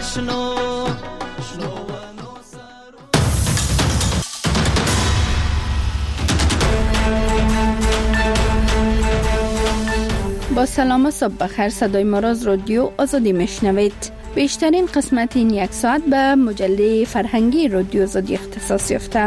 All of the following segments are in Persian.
شنو با سلام و صبح بخیر. صدای ما را از رادیو آزادی میشنوید. بیشترین قسمت این یک ساعت به مجله فرهنگی رادیو آزادی اختصاص یافته.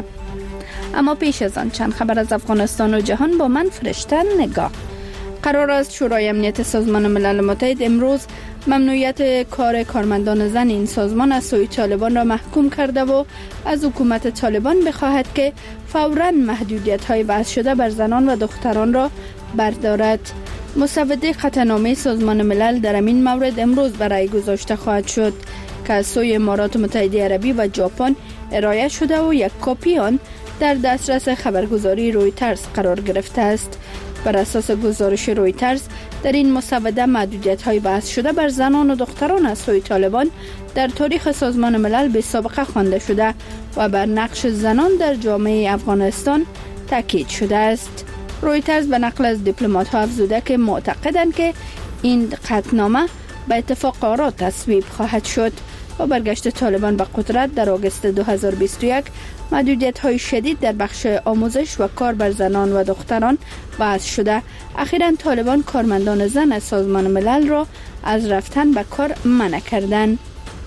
اما پیش از آن چند خبر از افغانستان و جهان با من فرشته نگاه. قرار است شورای امنیت سازمان ملل متحد امروز ممنوعیت کار کارمندان زن این سازمان از سوی طالبان را محکوم کرده و از حکومت طالبان بخواهد که فوراً محدودیت‌های وضع شده بر زنان و دختران را بردارد. مسوده قطعنامه سازمان ملل در این مورد امروز برای گذاشته خواهد شد که از سوی امارات متحده عربی و ژاپن ارائه شده و یک کپی آن در دسترس خبرگزاری رویترز قرار گرفته است. بر اساس گزارش رویترز در این مسوده محدودیت‌های وضع شده بر زنان و دختران از سوی طالبان در تاریخ سازمان ملل به سابقه خوانده شده و بر نقش زنان در جامعه افغانستان تاکید شده است. رویترز به نقل از دیپلمات‌ها افزوده که معتقدند که این قطعنامه به اتفاق آرا تصویب خواهد شد. با برگشت طالبان به قدرت در آگوست 2021 محدودیت‌های شدید در بخش آموزش و کار بر زنان و دختران وضع شده. اخیراً طالبان کارمندان زن از سازمان ملل را از رفتن به کار منع کردند.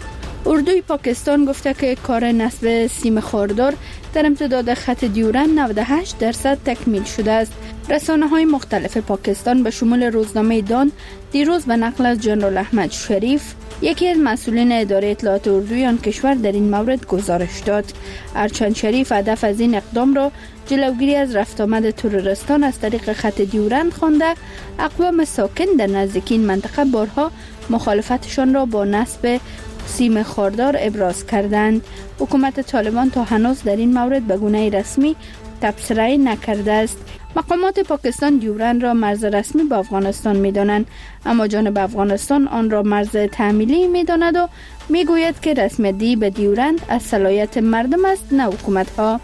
اردوی پاکستان گفته که کار نصب سیم خاردار در امتداد خط دیورند 98% تکمیل شده است. رسانه‌های مختلف پاکستان به شمول روزنامه دان دیروز به نقل از جنرال احمد شریف یکی از مسئولین اداره اطلاعات اردوی آن کشور در این مورد گزارش داد. ارچند شریف هدف از این اقدام را جلوگیری از رفت آمد تروریستان از طریق خط دیورند خوانده، اقوام ساکن در نزدیکین منطقه بارها مخالفتشان را با نصب سیم خاردار ابراز کردند. حکومت طالبان تا هنوز در این مورد به گونه رسمی تبصره نکرده است. مقامات پاکستان دیورند را مرز رسمی با افغانستان می‌دانند، اما جانب افغانستان آن را مرز تعمیلی می‌داند و می‌گوید که رسمیتی به دیورند از صلاحیت مردم است نه حکومت‌ها.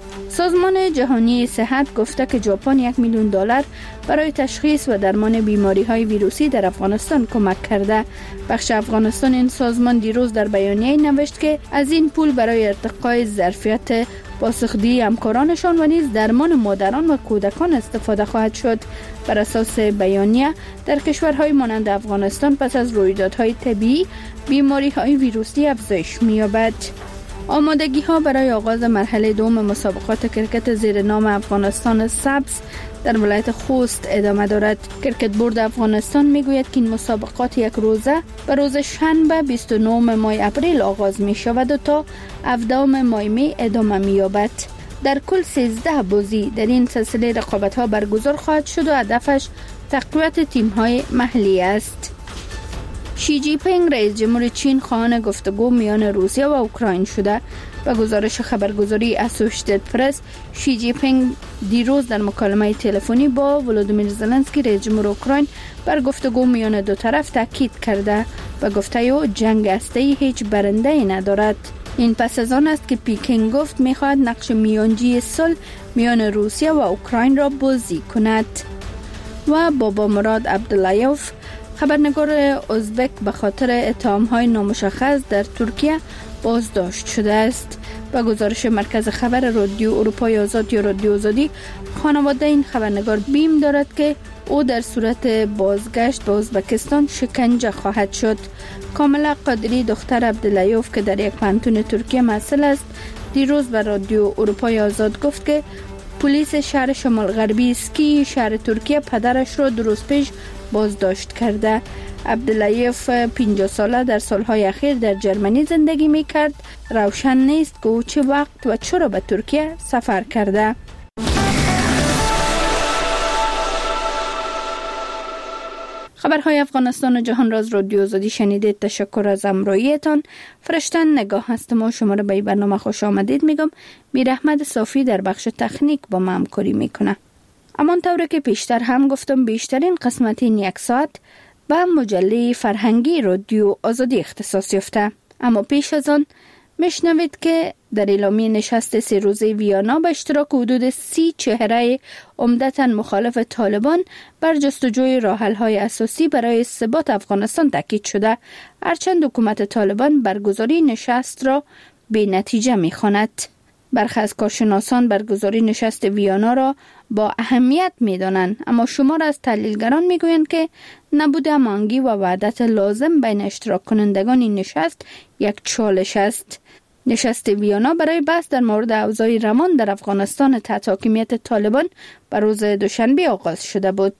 سازمان جهانی صحت گفته که ژاپن $1 میلیون برای تشخیص و درمان بیماری‌های ویروسی در افغانستان کمک کرده. بخش افغانستان این سازمان دیروز در بیانیه نوشت که از این پول برای ارتقای ظرفیت پاسخگویی همکارانشان و نیز درمان مادران و کودکان استفاده خواهد شد. بر اساس بیانیه در کشورهای مانند افغانستان پس از رویدادهای طبیعی بیماری‌های ویروسی افزایش می‌یابد. آمادگی‌ها برای آغاز مرحله دوم مسابقات کرکت زیر نام افغانستان سبز در ولایت خوست ادامه دارد. کرکت بورد افغانستان میگوید که این مسابقات یک روزه به روز شنبه 29 ماه اپریل آغاز می شود و تا 17 ماه می ادامه می یابد. در کل 13 بازی در این سلسله رقابت‌ها برگزار خواهد شد و هدفش تقویت تیم‌های محلی است. شی جی پینگ رئیس جمهور چین خواهان گفتگو میان روسیه و اوکراین شده. به گزارش خبرگزاری اسوشیتد پرس، شی جی پینگ دیروز در مکالمه تلفنی با ولودیمیر زلنسکی رئیس جمهور اوکراین بر گفتگو میان دو طرف تاکید کرده و گفته او جنگ هسته‌ای هیچ برنده‌ای ندارد. این پس از آن است که پکین گفت می‌خواهد نقش میانجی صلح میان روسیه و اوکراین را بازی کند. و بابا مراد عبداللهیوف خبرنگار ازبک به خاطر اتهام‌های نامشخص در ترکیه بازداشت شده است. با گزارش مرکز خبر رادیو اروپای آزاد یا رادیو آزادی، خانواده این خبرنگار بیم دارد که او در صورت بازگشت به ازبکستان شکنجه خواهد شد. کاملا قادری دختر عبداللهیوف که در یک پانتون ترکیه محصل است، دیروز به رادیو اروپای آزاد گفت که پلیس شهر شمال غربی اسکی شهر ترکیه پدرش را 2 روز پیش بازداشت کرده. عبداللهیوف 50 ساله در سالهای اخیر در جرمنی زندگی می کرد. روشن نیست که او چه وقت و چرا به ترکیه سفر کرده. خبرهای افغانستان و جهان را از رادیو آزادی شنیدید. تشکر از همراهیتان. فرشته نگاه هستم و شما را به این برنامه خوش آمدید میگم. میر احمد صافی در بخش تکنیک با ما همکاری میکنه. امان طوری که پیشتر هم گفتم بیشترین قسمت این یک ساعت به مجله فرهنگی رادیو آزادی اختصاص یافته. اما پیش از آن میشنوید که در اعلامیه نشست 3 روزه ویانا به اشتراک حدود 30 چهره عمدتاً مخالف طالبان بر جستجوی راه‌حل‌های اساسی برای ثبات افغانستان تاکید شده، هرچند حکومت طالبان برگزاری نشست را بی نتیجه می‌خواند. برخی از کارشناسان برگزاری نشست ویانا را با اهمیت می‌دانند، اما شمار از تحلیلگران می‌گویند که نبود هماهنگی و وحدت لازم بین اشتراک کنندگان این نشست یک چالش است. نشست ویانا برای بحث در مورد اوضاع روان در افغانستان تحت حاکمیت طالبان بر روز دوشنبه آغاز شده بود.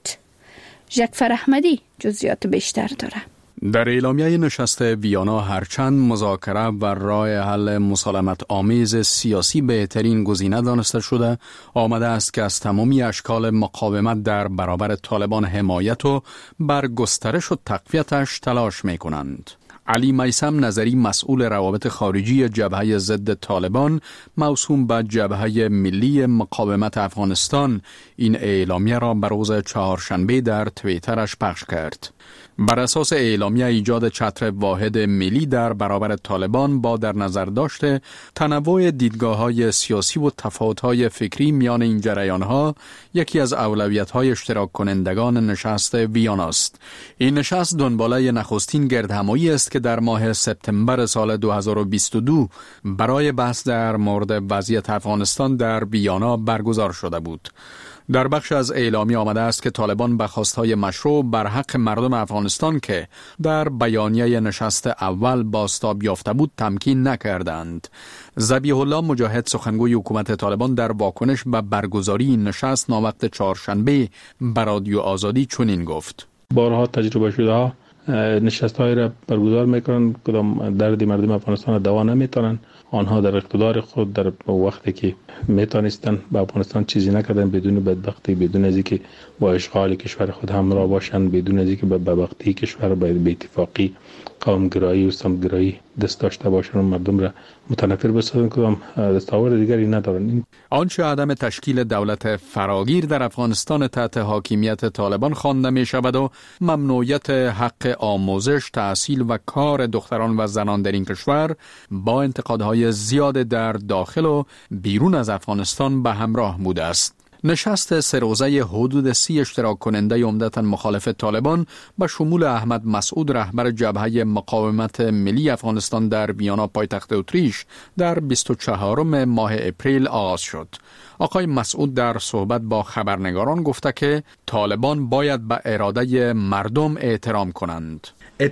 ژکفر احمدی جزئیات بیشتر داره. در اعلامیه نشست ویانا هرچند مذاکره و راه حل مسالمت آمیز سیاسی بهترین گزینه دانسته شده، آمده است که از تمامی اشکال مقاومت در برابر طالبان حمایت و بر گسترش و تقویتش تلاش می کنند. علی میثم نظری مسئول روابط خارجی جبهه ضد طالبان موسوم به جبهه ملی مقاومت افغانستان این اعلامیه را بر روز چهارشنبه در توییترش پخش کرد. بر اساس اعلامیه ایجاد چتر واحد ملی در برابر طالبان با در نظر داشته تنوع دیدگاه‌های سیاسی و تفاوت‌های فکری میان این جریان‌ها یکی از اولویت‌های اشتراک کنندگان نشست ویانا است. این نشست دنباله نخستین گردهمایی است که در ماه سپتامبر سال 2022 برای بحث در مورد وضعیت افغانستان در ویانا برگزار شده بود. در بخش از اعلامیه آمده است که طالبان به خواستهای مشروع بر حق مردم افغانستان که در بیانیه نشست اول بازتاب یافته بود تمکین نکردند. ذبیح الله مجاهد سخنگوی حکومت طالبان در واکنش به برگزاری این نشست ناوقت چهارشنبه بر رادیو آزادی چنین گفت: بارها تجربه شده ها نشست‌های را برگزار میکنن، کدام درد مردم افغانستان را دوا نمیتونن. آنها در اقتدار خود در وقتی که میتونستن به افغانستان چیزی نکردن، بدون بدبختی، بدون از اینکه با اشغال کشور خود همراه باشند، بدون از اینکه به بدبختی کشور به اتفاقی قومگرایی و سمتگرایی دست داشته باشند و مردم را متنفر بسازند، کدام دستاورد دیگری ندارند. آنچه عدم تشکیل دولت فراگیر در افغانستان تحت حاکمیت طالبان خوانده می شود و ممنوعیت حق آموزش، تحصیل و کار دختران و زنان در این کشور با انتقادهای زیاد در داخل و بیرون از افغانستان به همراه بوده است. نشست 3 روزه حدود 30 اشتراک کننده عمدتاً مخالف طالبان به شمول احمد مسعود رهبر جبهه مقاومت ملی افغانستان در ویانا پایتخت اتریش در 24 ماه اپریل آغاز شد. آقای مسعود در صحبت با خبرنگاران گفته که طالبان باید به اراده مردم احترام کنند.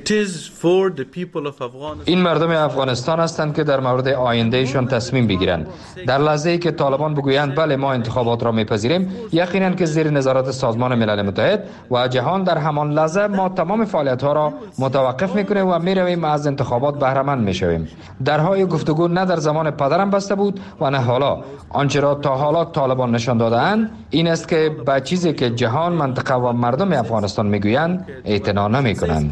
این مردم افغانستان هستند که در مورد آیندهشان تصمیم بگیرند. در لحظه‌ای که طالبان بگویند بله ما انتخابات را میپذیریم، یقیناً که زیر نظارت سازمان ملل متحد و جهان در همان لحظه ما تمام فعالیت‌ها را متوقف میکنیم و میرویم از انتخابات بهره مند میشویم. درهای گفتگو نه در زمان پدرم بسته بود و نه حالا. آنچه را تا حالا طالبان نشان داده‌اند این است که به چیزی که جهان، منطقه و مردم افغانستان میگویند اعتنا نمیکنند.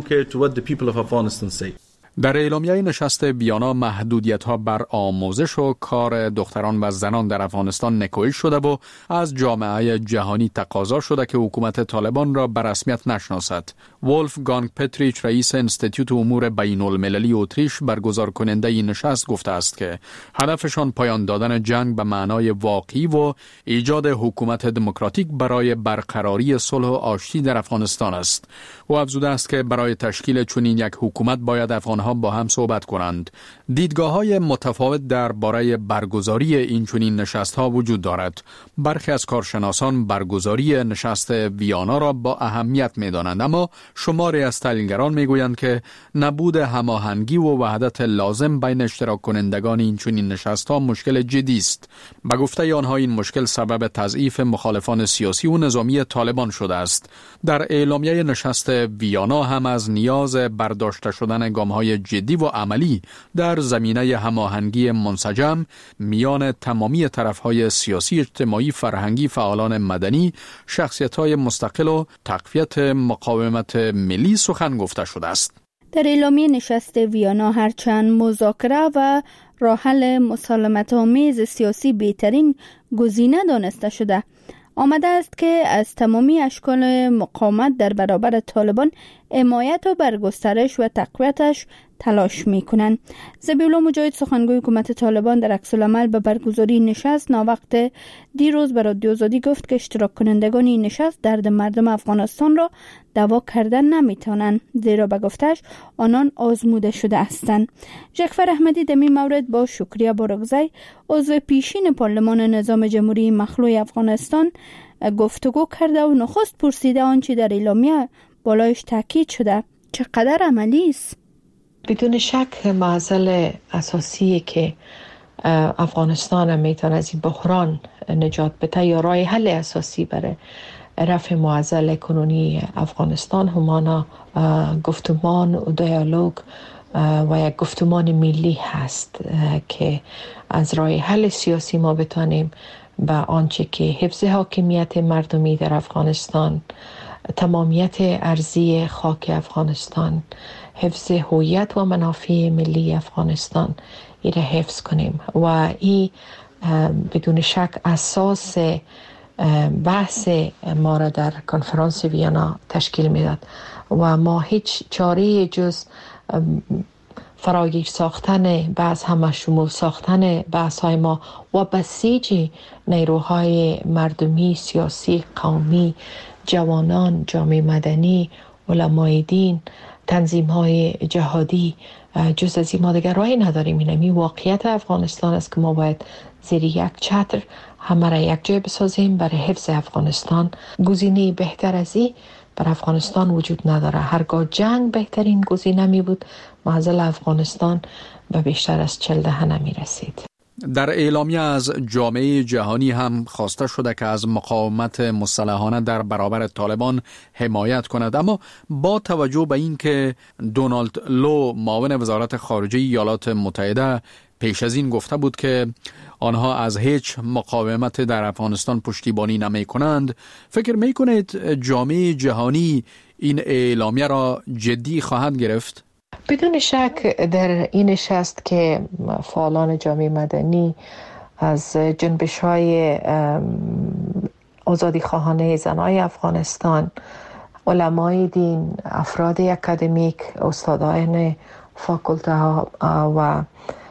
در اعلامیه نشست ویانا محدودیت‌ها بر آموزش و کار دختران و زنان در افغانستان نکوهش شده و از جامعه جهانی تقاضا شده که حکومت طالبان را به رسمیت نشناسد. ولفگانگ پتریچ رئیس انستیتوت امور بین المللی اتریش برگزار کننده این نشست گفته است که هدفشان پایان دادن جنگ به معنای واقعی و ایجاد حکومت دموکراتیک برای برقراری صلح و آشتی در افغانستان است. او افزوده است که برای تشکیل چنین یک حکومت باید افغانها با هم صحبت کنند. دیدگاه‌های متفاوت درباره برگزاری این چنین نشست‌ها وجود دارد. برخی از کارشناسان برگزاری نشست ویانا را با اهمیت می‌دانند، اما شماری از تحلیلگران می‌گویند که نبود هماهنگی و وحدت لازم بین اشتراک کنندگان این چنین نشست‌ها مشکل جدی است. به گفته آنها این مشکل سبب تضعیف مخالفان سیاسی و نظامی طالبان شده است. در اعلامیه نشست ویانا هم از نیاز برداشته شدن گام‌های جدی و عملی در زمینه هماهنگی منسجم میان تمامی طرف‌های سیاسی، اجتماعی، فرهنگی، فعالان مدنی، شخصیت‌های مستقل و تقویت مقاومت ملی سخن گفته شده است. در اعلامیه نشست ویانا هرچند مذاکره و راه حل مسالمت‌آمیز سیاسی بهترین گزینه دانسته شده، آمده است که از تمامی اشکال مقاومت در برابر طالبان حمایت و برگسترش و تقویتش تلاش میکنند. ذبیحالله مجاهد سخنگوی حکومت طالبان در عکس‌العمل به برگزاری نشست ناوقت دیروز به رادیو آزادی گفت که اشتراک کنندگان این نشست درد مردم افغانستان را دوا کردن نمیتونند، زیرا به گفتش آنان آزموده شده هستند. جعفر احمدی در این مورد با شکریه بارگزی عضو پیشین پارلمان نظام جمهوری مخلوع افغانستان گفتگو کرده و نخست پرسیده آنچه در اعلامیه بالایش تاکید شده چقدر عملی است. بدون شک معضل اساسی که افغانستان میتونه از این بحران نجات بده یا راه حل اساسی برای رفع معضل کنونی افغانستان همانا گفتمان و دیالوگ و یک گفتمان ملی هست که از راه حل سیاسی ما بتانیم به آنچه که حفظ حاکمیت مردمی در افغانستان، تمامیت ارضی خاک افغانستان، حفظ هویت و منافع ملی افغانستان این را حفظ کنیم و این بدون شک اساس بحث ما را در کنفرانس وینا تشکیل میداد و ما هیچ چاره جز فراگیر ساختن بحث همه شمول ساختن بحث های ما و بسیج نیروهای مردمی، سیاسی، قومی، جوانان، جامعه مدنی، علمای دین، تنظیم های جهادی جز از این ما دیگر راهی نداریم. این واقعیت افغانستان است که ما باید زیر یک چتر همه را یک جای بسازیم برای حفظ افغانستان. گزینه بهتر از این بر افغانستان وجود نداره. هرگاه جنگ بهترین گزینه می بود معضل افغانستان به بیشتر از 40 دهه نمی رسید. در اعلامیه از جامعه جهانی هم خواسته شده که از مقاومت مسلحانه در برابر طالبان حمایت کند، اما با توجه به اینکه دونالد لو معاون وزارت خارجه ایالات متحده پیش از این گفته بود که آنها از هیچ مقاومت در افغانستان پشتیبانی نمی کنند، فکر می کنید جامعه جهانی این اعلامیه را جدی خواهد گرفت؟ بدون شک در این نشست که فعالان جامعه مدنی از جنبش‌های آزادی خواهانه زنای افغانستان، علمای دین، افراد اکادمیک، استادان فاکولته و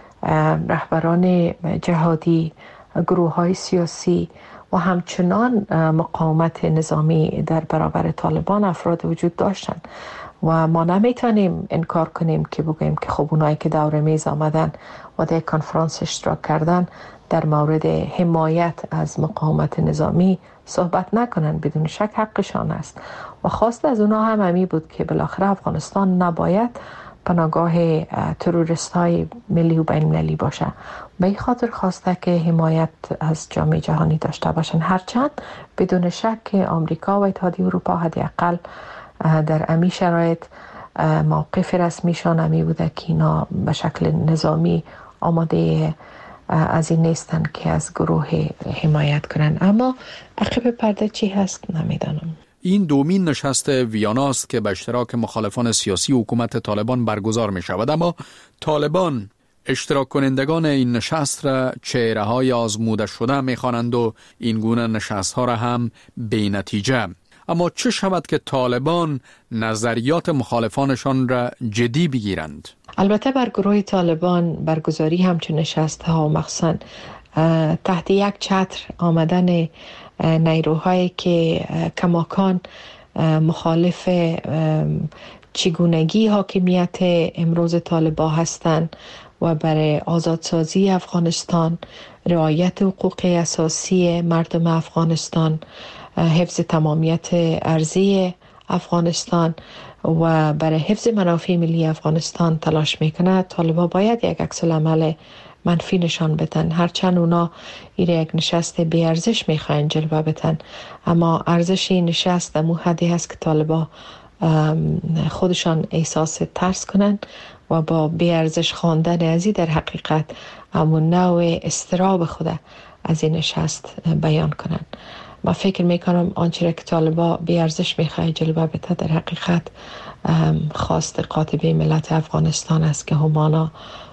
رهبران جهادی، گروه‌های سیاسی و همچنان مقاومت نظامی در برابر طالبان افراد وجود داشتند و ما نمیتونیم انکار کنیم که بگوییم که خب اونایی که دور میز آمدن و در کنفرانس اشتراک کردن در مورد حمایت از مقاومت نظامی صحبت نکنن. بدون شک حقشان است و خواست از اونها هم همی بود که بالاخره افغانستان نباید پناهگاه تروریست های ملی و بین المللی باشه. به این خاطر خواسته که حمایت از جامعه جهانی داشته باشن، هرچند بدون شک که آمریکا و اتحادیه اروپا حداقل در امی شرایط موقف رسمیشان امی بوده که اینا به شکل نظامی آماده از این نیستن که از گروه حمایت کنن. اما عقب پرده چی هست نمیدانم. این دومین نشست ویانا است که به اشتراک مخالفان سیاسی حکومت طالبان برگزار می شود، اما طالبان اشتراک کنندگان این نشست را چهره‌های آزموده شده می خوانند و این گونه نشست ها را هم بی نتیجه. اما چه شود که طالبان نظریات مخالفانشان را جدی بگیرند؟ البته بر گروه طالبان برگزاری همچون نشست ها مخصوصاً تحت یک چتر آمدن نیروهایی که کماکان مخالف چگونگی حاکمیت امروز طالبان هستند و برای آزادسازی افغانستان، رعایت حقوق اساسی مردم افغانستان، حفظ تمامیت ارضی افغانستان و برای حفظ منافع ملی افغانستان تلاش میکنه، طالبان باید یک عکس‌العمل منفی نشان بدن. هرچند اونا این یک نشست بی ارزش میخواین جلوه بدن، اما ارزش این نشست در مو حدی هست که طالبان خودشان احساس ترس کنن و با بی ارزش خواندن ازی در حقیقت همون نوع استراب خود از این نشست بیان کنن. ما فکر میکنم آنچه که طالبان بی ارزش میخواه جلوه بده در حقیقت خواست قاطبه ملت افغانستان است که همانا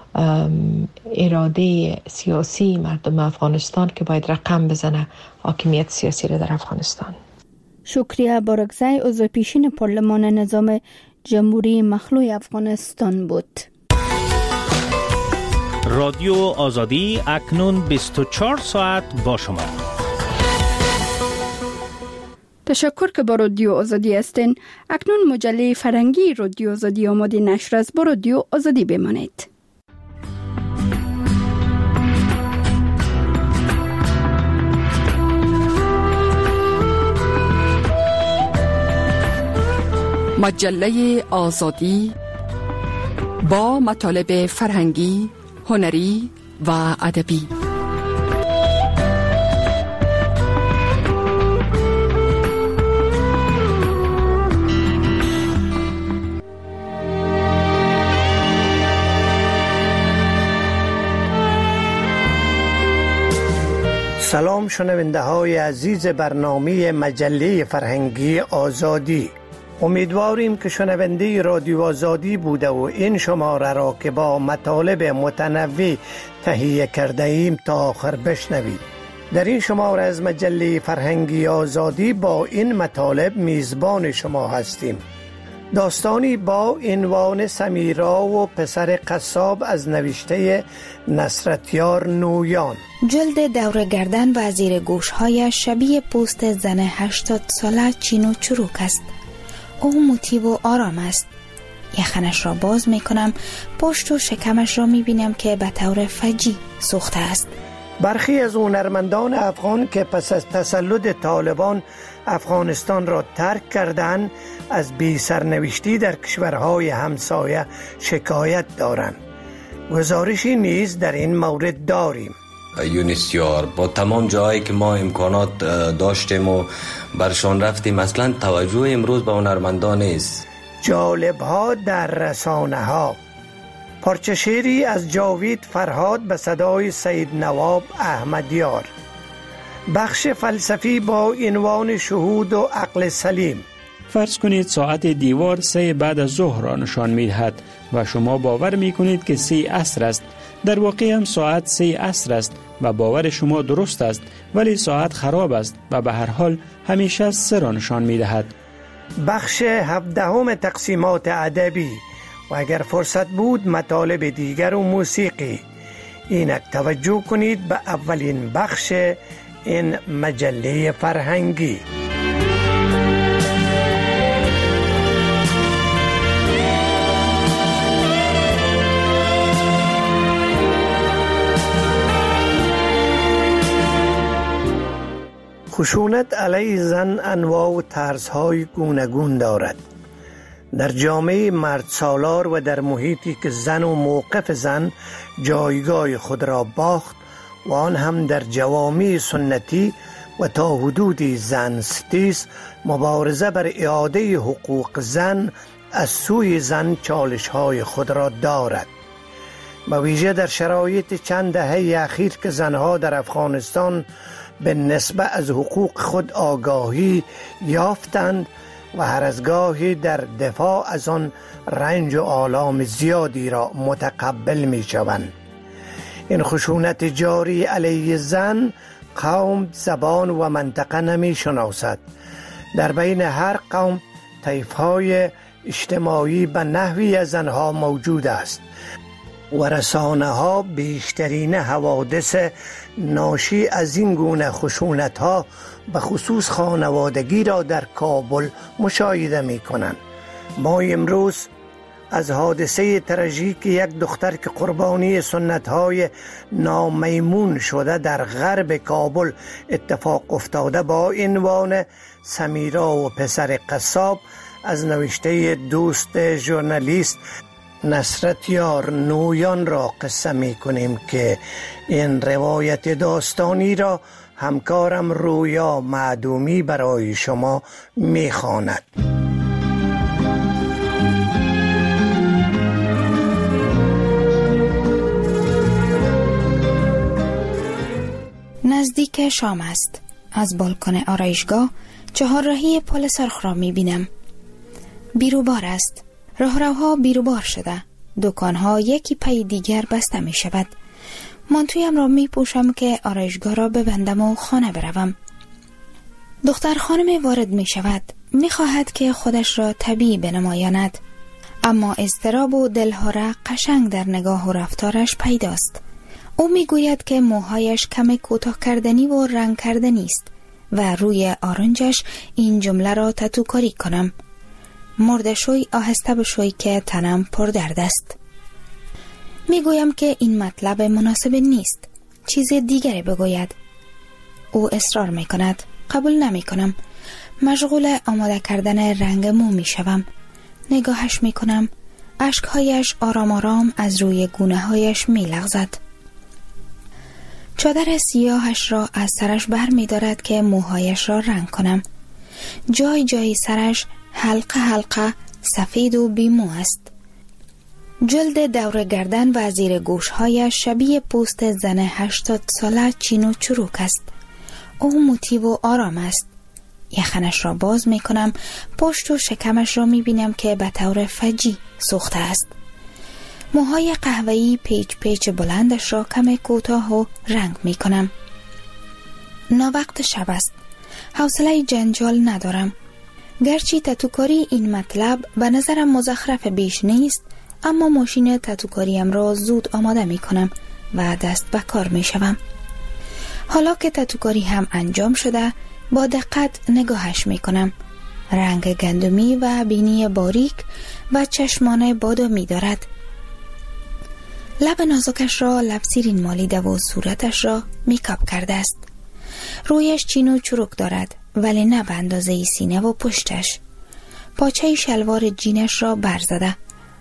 اراده سیاسی مردم افغانستان که باید رقم بزنه حاکمیت سیاسی را در افغانستان. شکریه بارگزی عضو پیشین پارلمان نظام جمهوری مخلوع افغانستان بود. رادیو آزادی اکنون 24 ساعت با شما. تشکر که با رادیو آزادی هستین. اکنون مجله فرهنگی رادیو آزادی آماده نشر است. با رادیو آزادی بمانید. مجله آزادی با مطالب فرهنگی، هنری و ادبی. سلام شنونده های عزیز برنامه مجله فرهنگی آزادی. امیدواریم که شنونده رادیو آزادی بوده و این شماره را که با مطالب متنوع تهیه کرده ایم تا آخر بشنوید. در این شماره از مجله فرهنگی آزادی با این مطالب میزبان شما هستیم. داستانی با عنوان سمیرا و پسر قصاب از نوشته نصرتیار نویان. جلد دور گردن و زیر گوش‌هایش شبیه پوست زن 80 ساله چین و چروک است. او مطیع و آرام است. یخنش را باز می کنم، پشت و شکمش را می بینم که به طور فجی سوخته است. برخی از هنرمندان افغان که پس از تسلط طالبان افغانستان را ترک کردند از بی سرنوشتی در کشورهای همسایه شکایت دارند. گزارشی نیز در این مورد داریم. یونیسیار با تمام جایی که ما امکانات داشتیم و برشان رفتیم، اصلا توجه امروز به هنرمندان نیست. جالب ها در رسانه ها. پارچه شعری از جاوید فرهاد به صدای سید نواب احمدیار. بخش فلسفی با عنوان شهود و عقل سلیم. فرض کنید ساعت دیوار 3 بعد از ظهر را نشان می‌دهد و شما باور می‌کنید که 3 عصر است. در واقع هم ساعت 3 عصر است و باور شما درست است، ولی ساعت خراب است و به هر حال همیشه 3 را نشان می‌دهد. بخش 17 تقسیمات ادبی و اگر فرصت بود مطالب دیگر و موسیقی. اینک توجه کنید به اولین بخش این مجله فرهنگی. خشونت علیه زن انواع و طرزهای گوناگون دارد. در جامعه مرد سالار و در محیطی که زن و موقف زن جایگاه خود را باخت و آن هم در جوامع سنتی و تا حدودی زن ستیز، مبارزه بر اعاده حقوق زن از سوی زن چالش‌های خود را دارد. به ویژه در شرایط چند دهه اخیر که زنها در افغانستان به نسبت از حقوق خود آگاهی یافتند و هر از گاهی در دفاع از آن رنج و آلام زیادی را متقبل می شوند. این خشونت جاری علیه زن قوم، زبان و منطقه نمی شناسد. در بین هر قوم طیف‌های اجتماعی به نحوی از زنها موجود است و رسانه ها بیشترین حوادث ناشی از این گونه خشونت ها به خصوص خانوادگی را در کابل مشاهده می کنند. ما امروز از حادثه تراژیک یک دختر که قربانی سنت های نامیمون شده در غرب کابل اتفاق افتاده با عنوان سمیرا و پسر قصاب از نوشته دوست ژورنالیست نصرتیار نویان را قصه می کنیم که این روایت داستانی را همکارم رویا معدومی برای شما می خواند. نزدیک شام است. از بالکن آرایشگاه 4 راهی پل سرخ را می بینم. بیروبار است. راهروها بیروبار شده. دکانها یکی پی دیگر بسته می شود. مانتویم را می پوشم که آرایشگاه را ببندم و خانه بروم. دختر خانم وارد می شود. می خواهد که خودش را طبیعی بنمایاند. اما اضطراب و دلهره قشنگ در نگاه و رفتارش پیداست. او میگوید که موهایش کم کوتاه کردنی و رنگ کردنی است و روی آرنجش این جمله را تتوکاری کنم: مرده شوی آهسته بشوی که تنم پر درد است. میگویم که این مطلب مناسب نیست، چیز دیگری بگوید. او اصرار میکند. قبول نمیکنم. مشغول آماده کردن رنگ مو میشوم. نگاهش میکنم. اشکهایش آرام آرام از روی گونه هایش میلغزد. چادر سیاهش را از سرش بر می‌دارد که موهایش را رنگ کنم. جای جای سرش حلقه حلقه سفید و بیمو است. جلد دور گردن و زیر گوشهایش شبیه پوست زن 80 ساله چین و چروک است. او موتی و آرام است. یخنش را باز می‌کنم. پشت و شکمش را می‌بینم که به طور فجی سوخته است. موهای قهوه‌ای پیچ پیچ بلندش را کم کوتاه و رنگ می کنم. ناوقت شب است. حوصله جنجال ندارم. گرچه تتوکاری این مطلب به نظرم مزخرف بیش نیست، اما ماشین تتوکاریم را زود آماده می کنم و دست به کار می شوم. حالا که تتوکاری هم انجام شده، با دقت نگاهش می کنم. رنگ گندمی و بینی باریک و چشمان بادامی دارد. لب نازکش را لب سیرین مالیده و صورتش را میکاپ کرده است. رویش چین و چروک دارد، ولی نه به اندازه سینه و پشتش. پاچه شلوار جینش را برزده.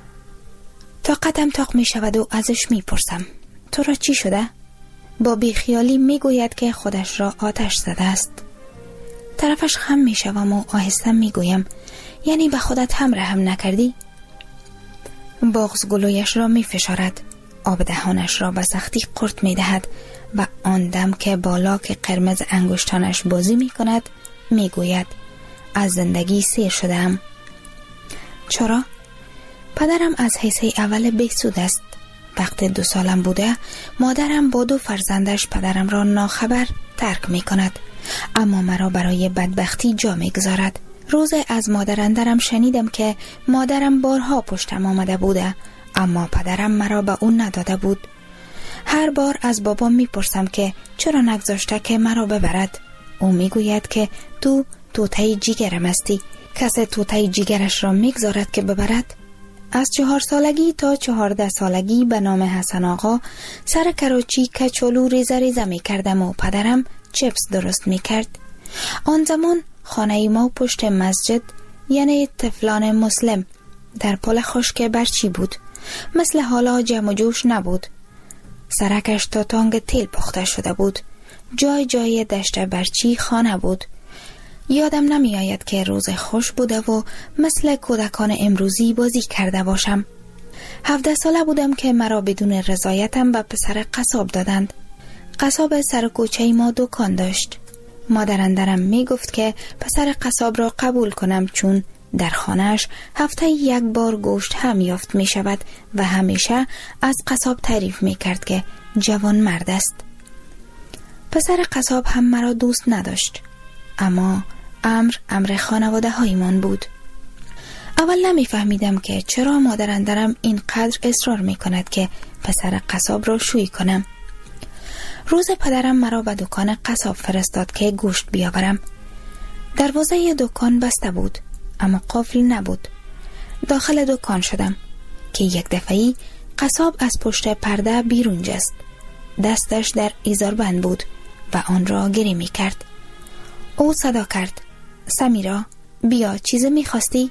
تا قدم تاق می شود و ازش می پرسم: تو را چی شده؟ با بیخیالی می گوید که خودش را آتش زده است. طرفش خم می شوم و آهسته می گویم: یعنی به خودت هم رحم نکردی؟ بغض گلویش را می فشارد. آب دهانش را به سختی قورت می دهد و آن دم که بالا که قرمز انگشتانش بازی می کند می گوید: از زندگی سیر شدم. چرا؟ پدرم از حیث اول بیسود است. وقت 2 سالم بوده مادرم با 2 فرزندش پدرم را ناخبر ترک می کند، اما مرا برای بدبختی جا می گذارد. روز از مادر اندرم شنیدم که مادرم بارها پشتم آمده بوده، اما پدرم مرا به اون نداده بود. هر بار از بابا میپرسم که چرا نگذاشته که مرا ببرد. او میگوید که تو توته جیگرم هستی. کسی توته جیگرش را میگذارد که ببرد؟ از 4 سالگی تا 14 سالگی به نام حسن آقا سر کراچی کچالو ریزه ریزه میکردم و پدرم چپس درست میکرد. آن زمان خانه ما پشت مسجد، یعنی طفلان مسلم، در پل خشک برچی بود. مثل حالا جمع و جوش نبود. سرکش تا تانگ تیل پخته شده بود. جای جای دشت برچی خانه بود. یادم نمی آید که روز خوش بوده و مثل کودکان امروزی بازی کرده باشم. 17 ساله بودم که مرا بدون رضایتم به پسر قصاب دادند. قصاب سر کوچه ما دکان داشت. مادر اندرم می گفت که پسر قصاب را قبول کنم، چون در خانهش هفته 1 بار گوشت هم یافت می شود و همیشه از قصاب تعریف می کرد که جوان مرد است. پسر قصاب هم مرا دوست نداشت، اما امر خانواده هایمان بود. اول نمی فهمیدم که چرا مادر اندرم اینقدر اصرار می کند که پسر قصاب را شویی کنم. روز پدرم مرا به دکان قصاب فرستاد که گوشت بیاورم. دروازه دکان بسته بود، اما قفل نبود. داخل دکان شدم که یک دفعی قصاب از پشت پرده بیرون جست. دستش در ایزاربند بود و آن را گری می کرد. او صدا کرد: سمیرا بیا، چیز می خواستی؟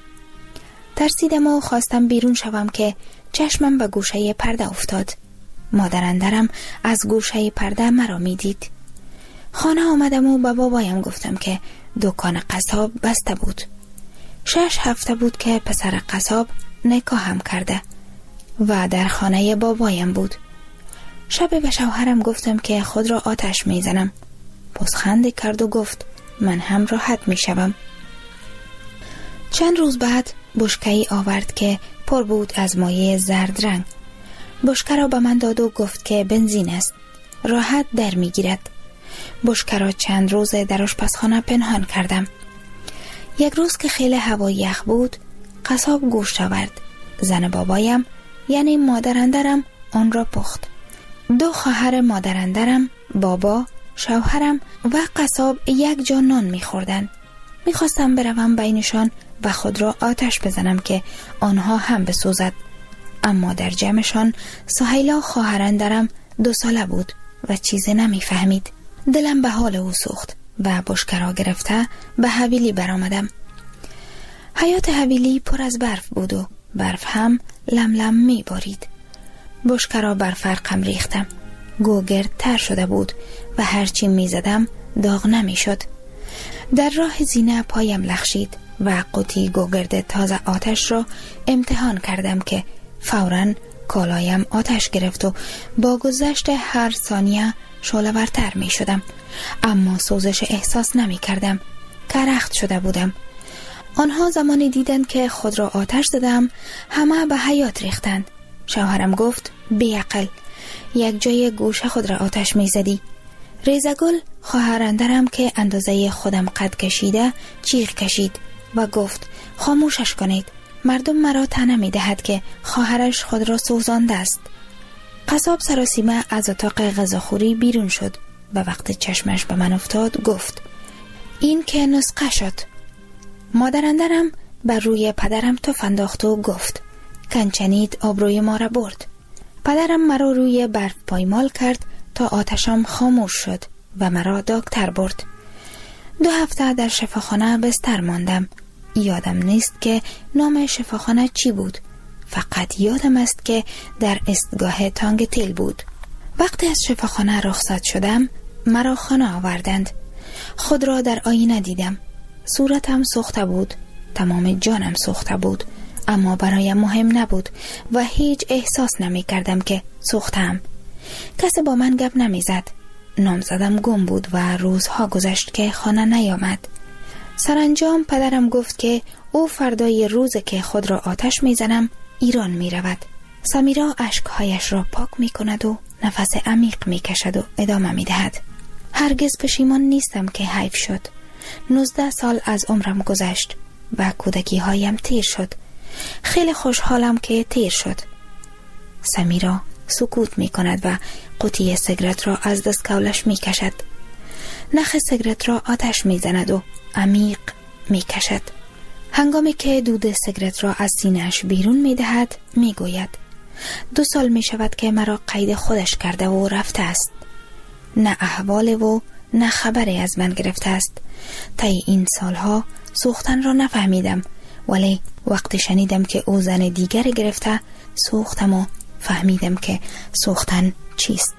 ترسیدم و خواستم بیرون شوم که چشمم به گوشه پرده افتاد. مادر اندرم از گوشه پرده مرا می دید. خانه آمدم و به بابایم گفتم که دکان قصاب بسته بود. 6 هفته بود که پسر قصاب نکاحم کرده و در خانه بابایم بود. شب به شوهرم گفتم که خود را آتش می زنم. پوزخندی کرد و گفت من هم راحت می شوم. چند روز بعد بشکه‌ای آورد که پر بود از مایع زرد رنگ. بشکه را به من داد و گفت که بنزین است، راحت در می گیرد. بشکه را چند روز در آشپزخانه پنهان کردم. یک روز که خیلی هوا یخ بود، قصاب گوشت آورد. زن بابایم یعنی مادراندرم آن را پخت. 2 خواهر مادراندرم، بابا، شوهرم و قصاب یک جا نان می‌خوردند. می‌خواستم بروم بینشان و خود را آتش بزنم که آنها هم بسوزد. اما در جمعشان سهیلا خواهرندرم 2 ساله بود و چیزی نمی‌فهمید. دلم به حال او سوخت و بشکرا گرفته به حویلی برآمدم. حیات حویلی پر از برف بود و برف هم لملم می‌بارید. بشکرا بر فرقم ریختم. گوگرد تر شده بود و هرچی می‌زدم داغ نمی‌شد. در راه زینه پایم لغزید و قوطی گوگرد تازه آتش را امتحان کردم که فوراً کالایم آتش گرفت و با گذشت هر ثانیه شعله‌ورتر می شدم. اما سوزش احساس نمی کردم که رخت شده بودم. آنها زمانی دیدند که خود را آتش زدم همه به حیات ریختند. شوهرم گفت بیعقل، یک جای گوشه خود را آتش می زدی. ریزگل خواهرندرم که اندازه خودم قد کشیده چیغ کشید و گفت خاموشش کنید، مردم مرا طعنه می دهد که خواهرش خود را سوزانده است. قصاب سراسیمه از اتاق غذاخوری بیرون شد و وقتی چشمش به من افتاد گفت این که نسخه شد. مادراندرم بر روی پدرم تف انداخت و گفت کنچنید آبروی ما را برد. پدرم مرا روی برف پایمال کرد تا آتشم خاموش شد و مرا دکتر برد. 2 هفته در شفاخانه بستر ماندم. یادم نیست که نام شفاخانه چی بود. فقط یادم است که در استگاه تانگ تیل بود. وقتی از شفاخانه رخصت شدم مرا خانه آوردند. خود را در آینه دیدم. صورتم سوخته بود، تمام جانم سوخته بود، اما برایم مهم نبود و هیچ احساس نمی کردم که سوختم. کسی با من گپ نمی زد. نامزدم گم بود و روزها گذشت که خانه نیامد. سرانجام پدرم گفت که او فردای روز که خود را آتش می زنم ایران می رود. سمیرا اشکهایش را پاک می کند و نفس عمیق می کشد و ادامه می دهد. هرگز پشیمان نیستم که حیف شد. 19 سال از عمرم گذشت و کودکی هایم تیر شد. خیلی خوشحالم که تیر شد. سمیرا سکوت می کند و قوطی سیگرت را از دستکولش می کشد. نخ سیگرت را آتش می زند و عمیق می کشد. هنگامی که دود سیگرت را از سینه‌اش بیرون می دهد می گوید 2 سال می شود که مرا قید خودش کرده و رفته است. نه احوال و نه خبری از من گرفته است. طی این سالها سوختن را نفهمیدم، ولی وقتی شنیدم که او زن دیگری گرفته سوختم و فهمیدم که سوختن چیست.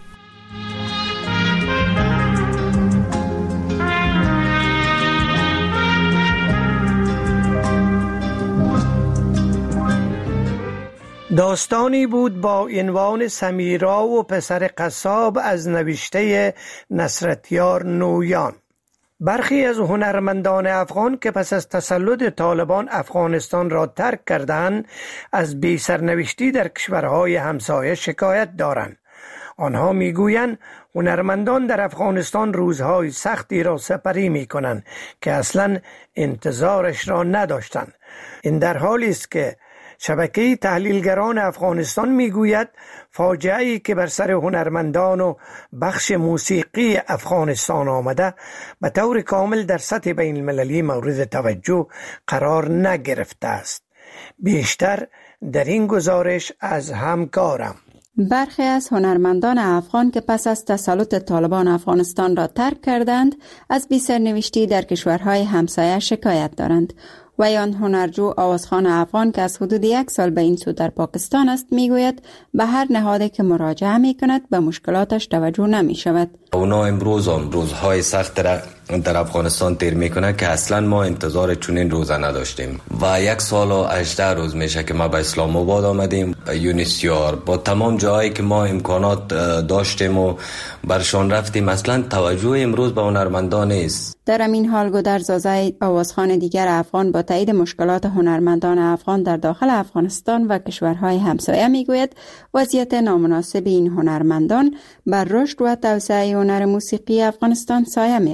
داستانی بود با عنوان سمیرا و پسر قصاب از نوشته نصرتیار نویان. برخی از هنرمندان افغان که پس از تسلط طالبان افغانستان را ترک کردند از بی سرنوشتی در کشورهای همسایه شکایت دارند. آنها میگویند هنرمندان در افغانستان روزهای سختی را سپری میکنند که اصلا انتظارش را نداشتند. این در حالی است که شبکه تحلیلگران افغانستان میگوید فاجعه‌ای که بر سر هنرمندان و بخش موسیقی افغانستان آمده به طور کامل در سطح بین المللی مورد توجه قرار نگرفته است. بیشتر در این گزارش از همکارم. برخی از هنرمندان افغان که پس از تسلط طالبان افغانستان را ترک کردند از بی سرنوشتی در کشورهای همسایه شکایت دارند. ویان هنرجو آوازخوان افغان که از حدود 1 سال به این سو در پاکستان است میگوید به هر نهادی که مراجعه میکند به مشکلاتش توجه نمی شود. اونا امروز روزهای سخت در افغانستان تیر میکنه که اصلا ما انتظار چنین روزه نداشتیم و 1 سال و 18 روز میشه که ما به اسلام آباد آمدیم. یونیسیار با تمام جایی که ما امکانات داشتیم و برشان رفتیم اصلا توجه امروز به هنرمندان نیست. در این حال گودرزازه آوازخوان دیگر افغان با تایید مشکلات هنرمندان افغان در داخل افغانستان و کشورهای همسایه میگوید وضعیت نامناسب این هنرمندان بر رشد و توسعه هنر موسیقی افغانستان سایه می‌افکند.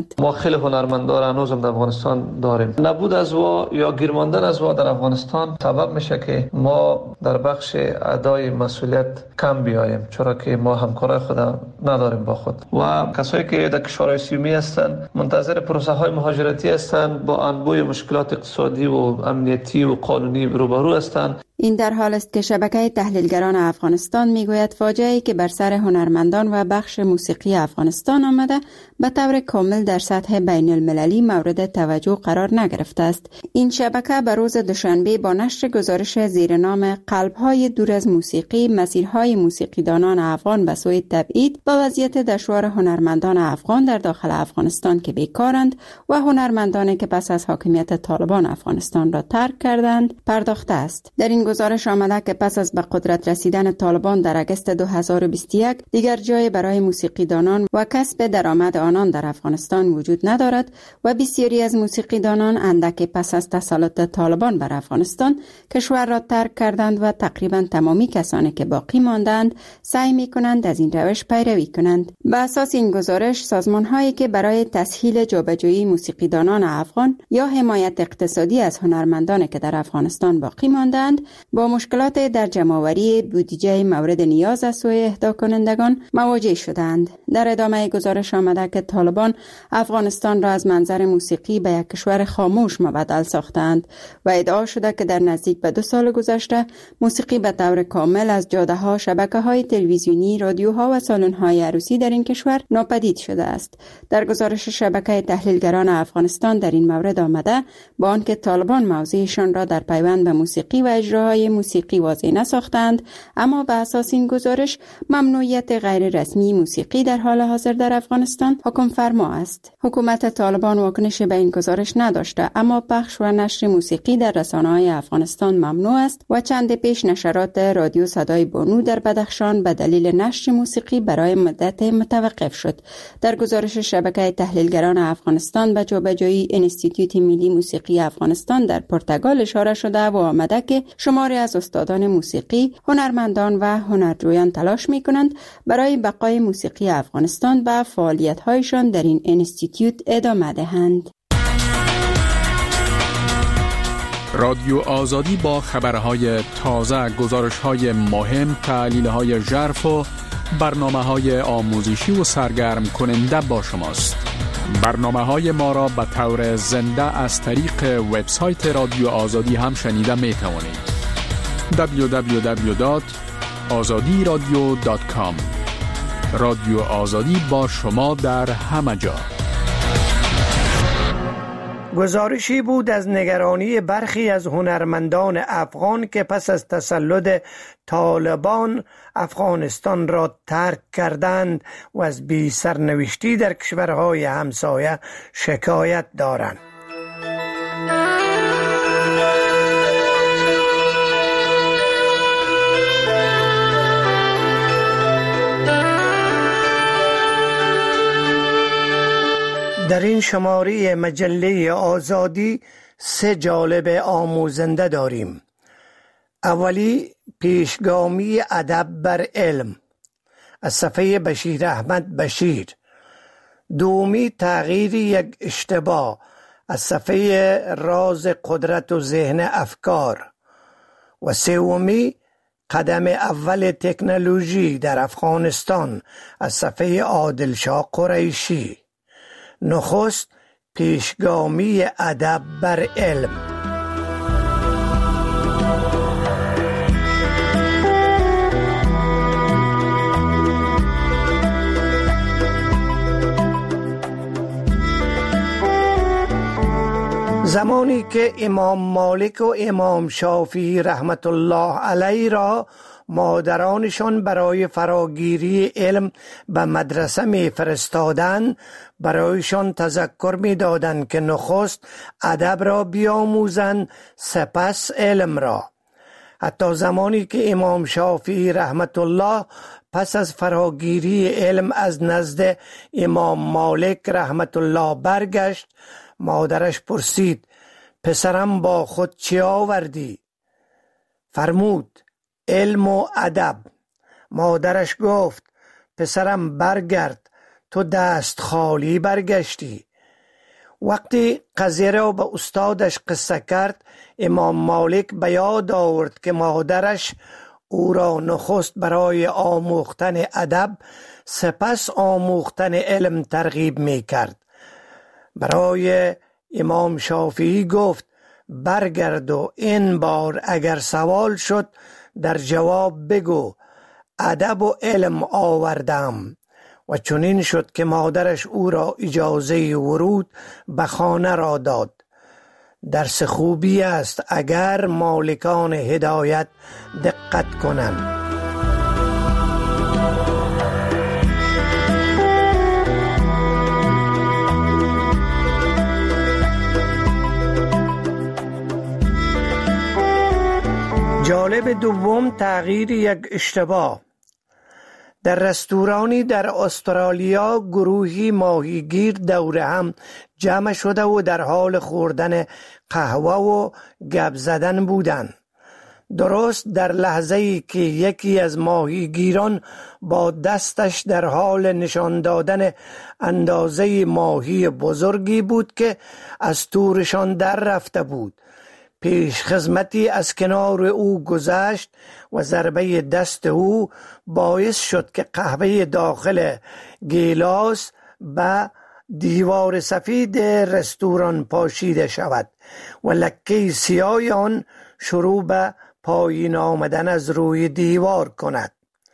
آمد. ما خیلی هنرمندان هنوزم در افغانستان داریم. نبود از وا یا گیر ماندن از وا در افغانستان سبب میشه که ما در بخش ادای مسئولیت کم بیاییم، چرا که ما همکارای خود نداریم با خود و کسایی که در کشورهای سیومی هستند منتظر پروسه های مهاجرتی هستند، با انبوه مشکلات اقتصادی و امنیتی و قانونی روبرو هستند. این در حال است که شبکه تحلیلگران افغانستان میگوید فاجعه‌ای که بر سر هنرمندان و بخش موسیقی افغانستان آمده به طور کامل در سطح بین المللی مورد توجه قرار نگرفته است. این شبکه به روز دوشنبه با نشر گزارش زیر نام قلب‌های دور از موسیقی، مسیرهای موسیقیدانان افغان به سوی تبعید به وضعیت دشوار هنرمندان افغان در داخل افغانستان که بیکارند و هنرمندانی که پس از حاکمیت طالبان افغانستان را ترک کردند پرداخته است. در این گزارش آمده که پس از به قدرت رسیدن طالبان در اگست 2021 دیگر جای برای موسیقیدانان و کسب درآمد آنان در افغانستان وجود ندارد و بسیاری از موسیقیدانان اندک پس از تسلط طالبان بر افغانستان کشور را ترک کردند و تقریبا تمامی کسانی که باقی ماندند سعی می‌کنند از این روش پیروی کنند. به اساس این گزارش سازمان‌هایی که برای تسهیل جابجایی موسیقیدانان افغان یا حمایت اقتصادی از هنرمندانی که در افغانستان باقی ماندند با مشکلات در جمع‌آوری بودجه مورد نیاز از سوی اهدا کنندگان مواجه شدند. در ادامه گزارش آمده که طالبان افغانستان را از منظر موسیقی به یک کشور خاموش مبدل ساختند و ادعا شده که در نزدیک به 2 سال گذشته موسیقی به طور کامل از جاده‌ها، شبکه‌های تلویزیونی، رادیوها و سالن‌های عروسی در این کشور ناپدید شده است. در گزارش شبکه تحلیلگران افغانستان در این مورد آمده با آنکه طالبان موضعشان را در پیوند به موسیقی و اجراهای موسیقی واضح نساختند، اما به اساس این گزارش ممنوعیت غیر رسمی موسیقی در حال حاضر در افغانستان حکم فرما است. حکومت طالبان واکنش به این گزارش نداشته، اما پخش و نشر موسیقی در رسانه‌های افغانستان ممنوع است و چند پیش نشرات رادیو صدای بانو در بدخشان به دلیل نشر موسیقی برای مدت متوقف شد. در گزارش شبکه تحلیلگران افغانستان به جابجایی انستیتوت ملی موسیقی افغانستان در پرتغال اشاره شده و آمده که شماری از استادان موسیقی، هنرمندان و هنرجویان تلاش می‌کنند برای بقای موسیقی افغانستان و فعالیت‌هایشان در این انستیتوت ادامه دهند. رادیو آزادی با خبرهای تازه، گزارش‌های مهم، تحلیل‌های ژرف و برنامه‌های آموزشی و سرگرم کننده با شماست. برنامه‌های ما را به طور زنده از طریق وبسایت رادیو آزادی هم شنیده می‌توانید. www.azadiradio.com. رادیو آزادی با شما در همه جا. گزارشی بود از نگرانی برخی از هنرمندان افغان که پس از تسلط طالبان افغانستان را ترک کردند و از بی سرنوشتی در کشورهای همسایه شکایت دارند. در این شماره مجله آزادی 3 جالب آموزنده داریم. اولی پیشگامی ادب بر علم از صفحه بشیر احمد بشیر. دومی تغییر یک اشتباه از صفحه راز قدرت و ذهن افکار. و سومی قدم اول تکنولوژی در افغانستان از صفحه عادلشاه قریشی. نخست پیشگامی ادب بر علم. زمانی که امام مالک و امام شافعی رحمت الله علیه را مادرانشان برای فراگیری علم به مدرسه می فرستادند، برایشان تذکر می دادند که نخست ادب را بیاموزند سپس علم را. حتی زمانی که امام شافعی رحمت الله پس از فراگیری علم از نزد امام مالک رحمت الله برگشت، مادرش پرسید: پسرم با خود چی آوردی؟ فرمود: علم و ادب. مادرش گفت: پسرم برگرد، تو دست خالی برگشتی. وقتی قضیه را به استادش قصه کرد، امام مالک به یاد آورد که مادرش او را نخست برای آموختن ادب سپس آموختن علم ترغیب می کرد. برای امام شافعی گفت برگرد و این بار اگر سوال شد در جواب بگو ادب و علم آوردم. و چنین شد که مادرش او را اجازه ورود به خانه را داد. درس خوبی است اگر مالکان هدایت دقت کنند. جالب دوم، تغییر یک اشتباه. در رستورانی در استرالیا گروهی ماهیگیر دور هم جمع شده و در حال خوردن قهوه و گپ زدن بودند. درست در لحظه‌ای که یکی از ماهیگیران با دستش در حال نشان دادن اندازه ماهی بزرگی بود که از تورشان در رفته بود، پیش خدمتی از کنار او گذشت و ضربه دست او باعث شد که قهوه داخل گیلاس به دیوار سفید رستوران پاشیده شود و لکه سیاه آن شروع به پایین آمدن از روی دیوار کند.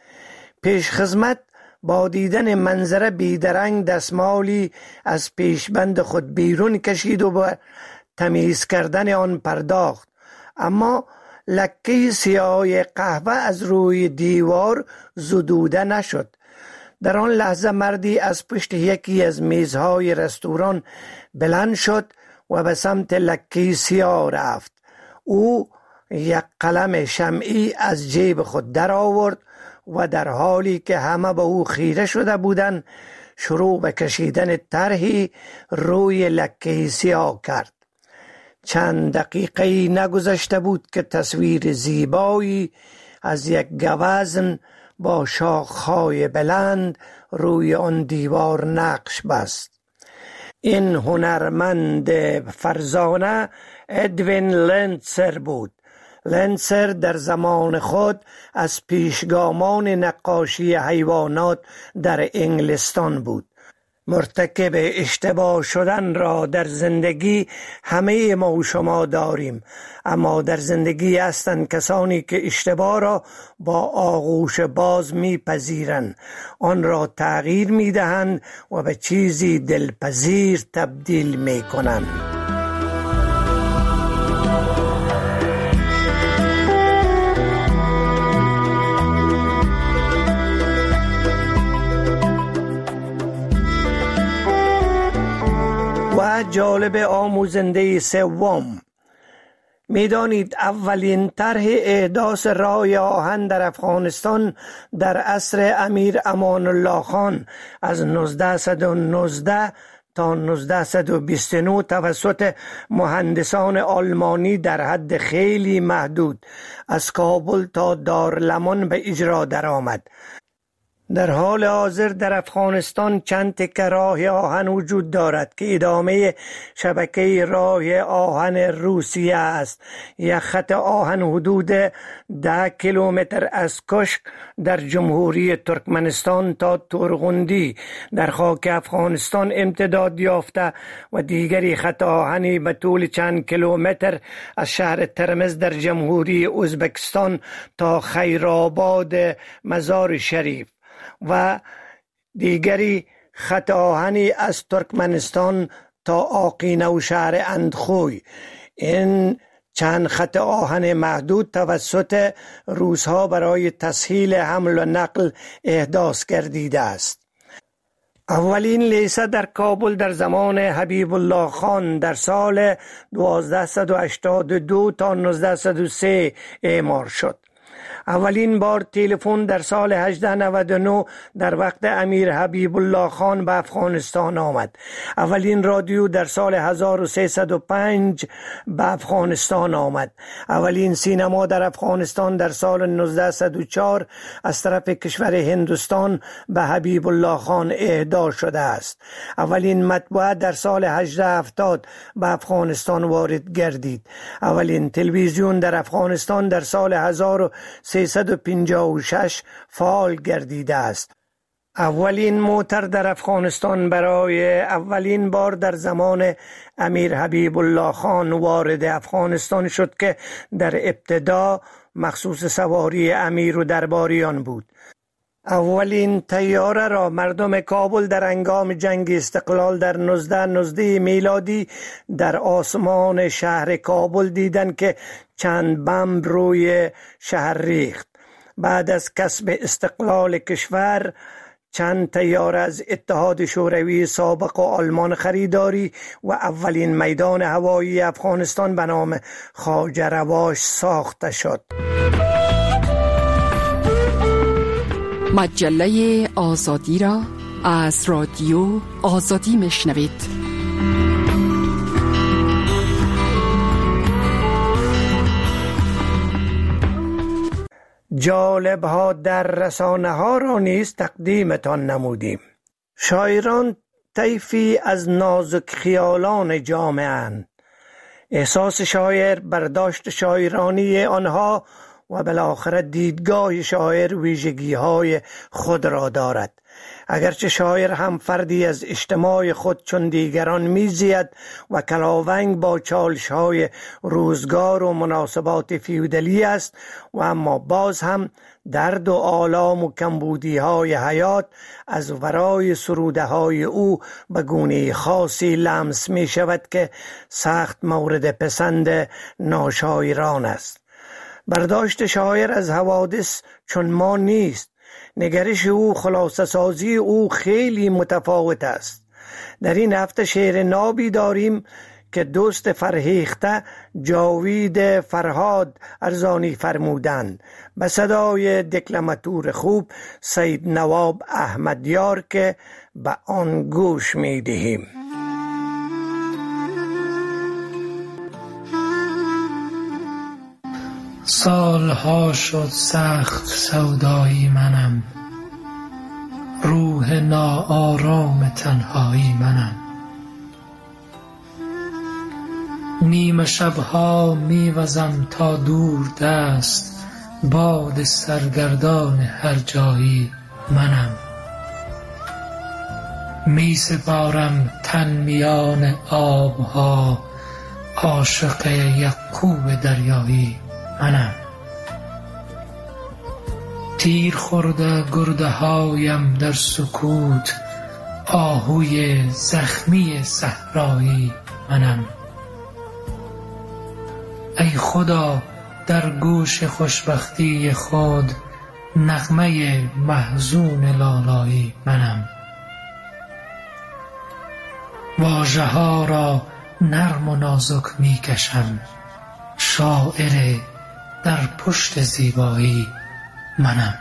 پیش خدمت با دیدن منظره بیدرنگ دستمالی از پیشبند خود بیرون کشید و به تمیز کردن آن پرداخت، اما لکه سیاه قهوه از روی دیوار زدوده نشد. در آن لحظه مردی از پشت یکی از میزهای رستوران بلند شد و به سمت لکه سیاه رفت. او یک قلم شمعی از جیب خود در آورد و در حالی که همه به او خیره شده بودند شروع به کشیدن طرحی روی لکه سیاه کرد. چند دقیقه نگذشته بود که تصویر زیبایی از یک گوزن با شاخهای بلند روی آن دیوار نقش بست. این هنرمند فرزانه ادوین لنسر بود. لنسر در زمان خود از پیشگامان نقاشی حیوانات در انگلستان بود. مرتکب اشتباه شدن را در زندگی همه ما و شما داریم، اما در زندگی هستند کسانی که اشتباه را با آغوش باز میپذیرند، آن را تغییر میدهند و به چیزی دلپذیر تبدیل میکنند. و جالب آموزنده سوم، میدانید اولین طرح احداث راه آهن در افغانستان در عصر امیر امان الله خان از 1919 تا 1929 توسط مهندسان آلمانی در حد خیلی محدود از کابل تا دارالمان به اجرا درآمد. در حال حاضر در افغانستان چند تکه راه آهن وجود دارد که ادامه شبکه راه آهن روسیه است. یک خط آهن حدود 10 کیلومتر از کشک در جمهوری ترکمنستان تا تورغوندی در خاک افغانستان امتداد یافته و دیگری خط آهنی به طول چند کیلومتر از شهر ترمز در جمهوری ازبکستان تا خیرآباد مزار شریف و دیگری خط آهنی از ترکمنستان تا آقینه و شهر اندخوی. این چند خط آهن محدود توسط روس‌ها برای تسهیل حمل و نقل احداث گردیده است. اولین لیسه در کابل در زمان حبیب الله خان در سال 1282 تا 1903 اعمار شد. اولین بار تلفن در سال 1899 در وقت امیر حبیب الله خان به افغانستان آمد. اولین رادیو در سال 1305 به افغانستان آمد. اولین سینما در افغانستان در سال 1904 از طرف کشور هندوستان به حبیب الله خان اهدا شده است. اولین مطبوعه در سال 1870 به افغانستان وارد گردید. اولین تلویزیون در افغانستان در سال 1356 فعال گردیده است. اولین موتر در افغانستان برای اولین بار در زمان امیر حبیب الله خان وارد افغانستان شد که در ابتدا مخصوص سواری امیر و درباریان بود. اولین طیاره را مردم کابل در هنگام جنگ استقلال در 1919 میلادی در آسمان شهر کابل دیدند که چند بمب روی شهر ریخت. بعد از کسب استقلال کشور چند طیاره از اتحاد شوروی سابق و آلمان خریداری و اولین میدان هوایی افغانستان به نام خواجه رواش ساخته شد. مجله آزادی را از رادیو آزادی میشنوید. جالب ها در رسانه ها را نیز تقدیمتان نمودیم. شاعران طیفی از نازک خیالان جامعه اند. احساس شاعر، برداشت شاعرانی آنها و بالاخره دیدگاه شاعر ویژگی های خود را دارد. اگرچه شاعر هم فردی از اجتماع خود چون دیگران میزید و کلاونگ با چالش های روزگار و مناسبات فیودالی است و اما باز هم درد و آلام و کمبودی های حیات از ورای سروده های او به گونه خاصی لمس می شود که سخت مورد پسند ناشاعران است. برداشت شاعر از حوادث چون ما نیست. نگرش او، خلاصه سازی او خیلی متفاوت است. در این هفته شعر نابی داریم که دوست فرهیخته جاوید فرهاد ارزانی فرمودند به صدای دکلماتور خوب سید نواب احمدیار که به آن گوش می دهیم. سالها شد سخت سودایی منم، روح ناآرام تنهایی منم. نیمه شبها میوزم تا دور دست، باد سرگردان هر جایی منم. می سپارم تن میان آبها، عاشق یعقوب دریایی منم. تیر خورده گرده هایم در سکوت، آهوی زخمی صحرایی منم. ای خدا در گوش خوشبختی خود، نغمه محزون لالایی منم. واژه ها را نرم و نازک می کشم، شاعر در پشت زیبایی منم.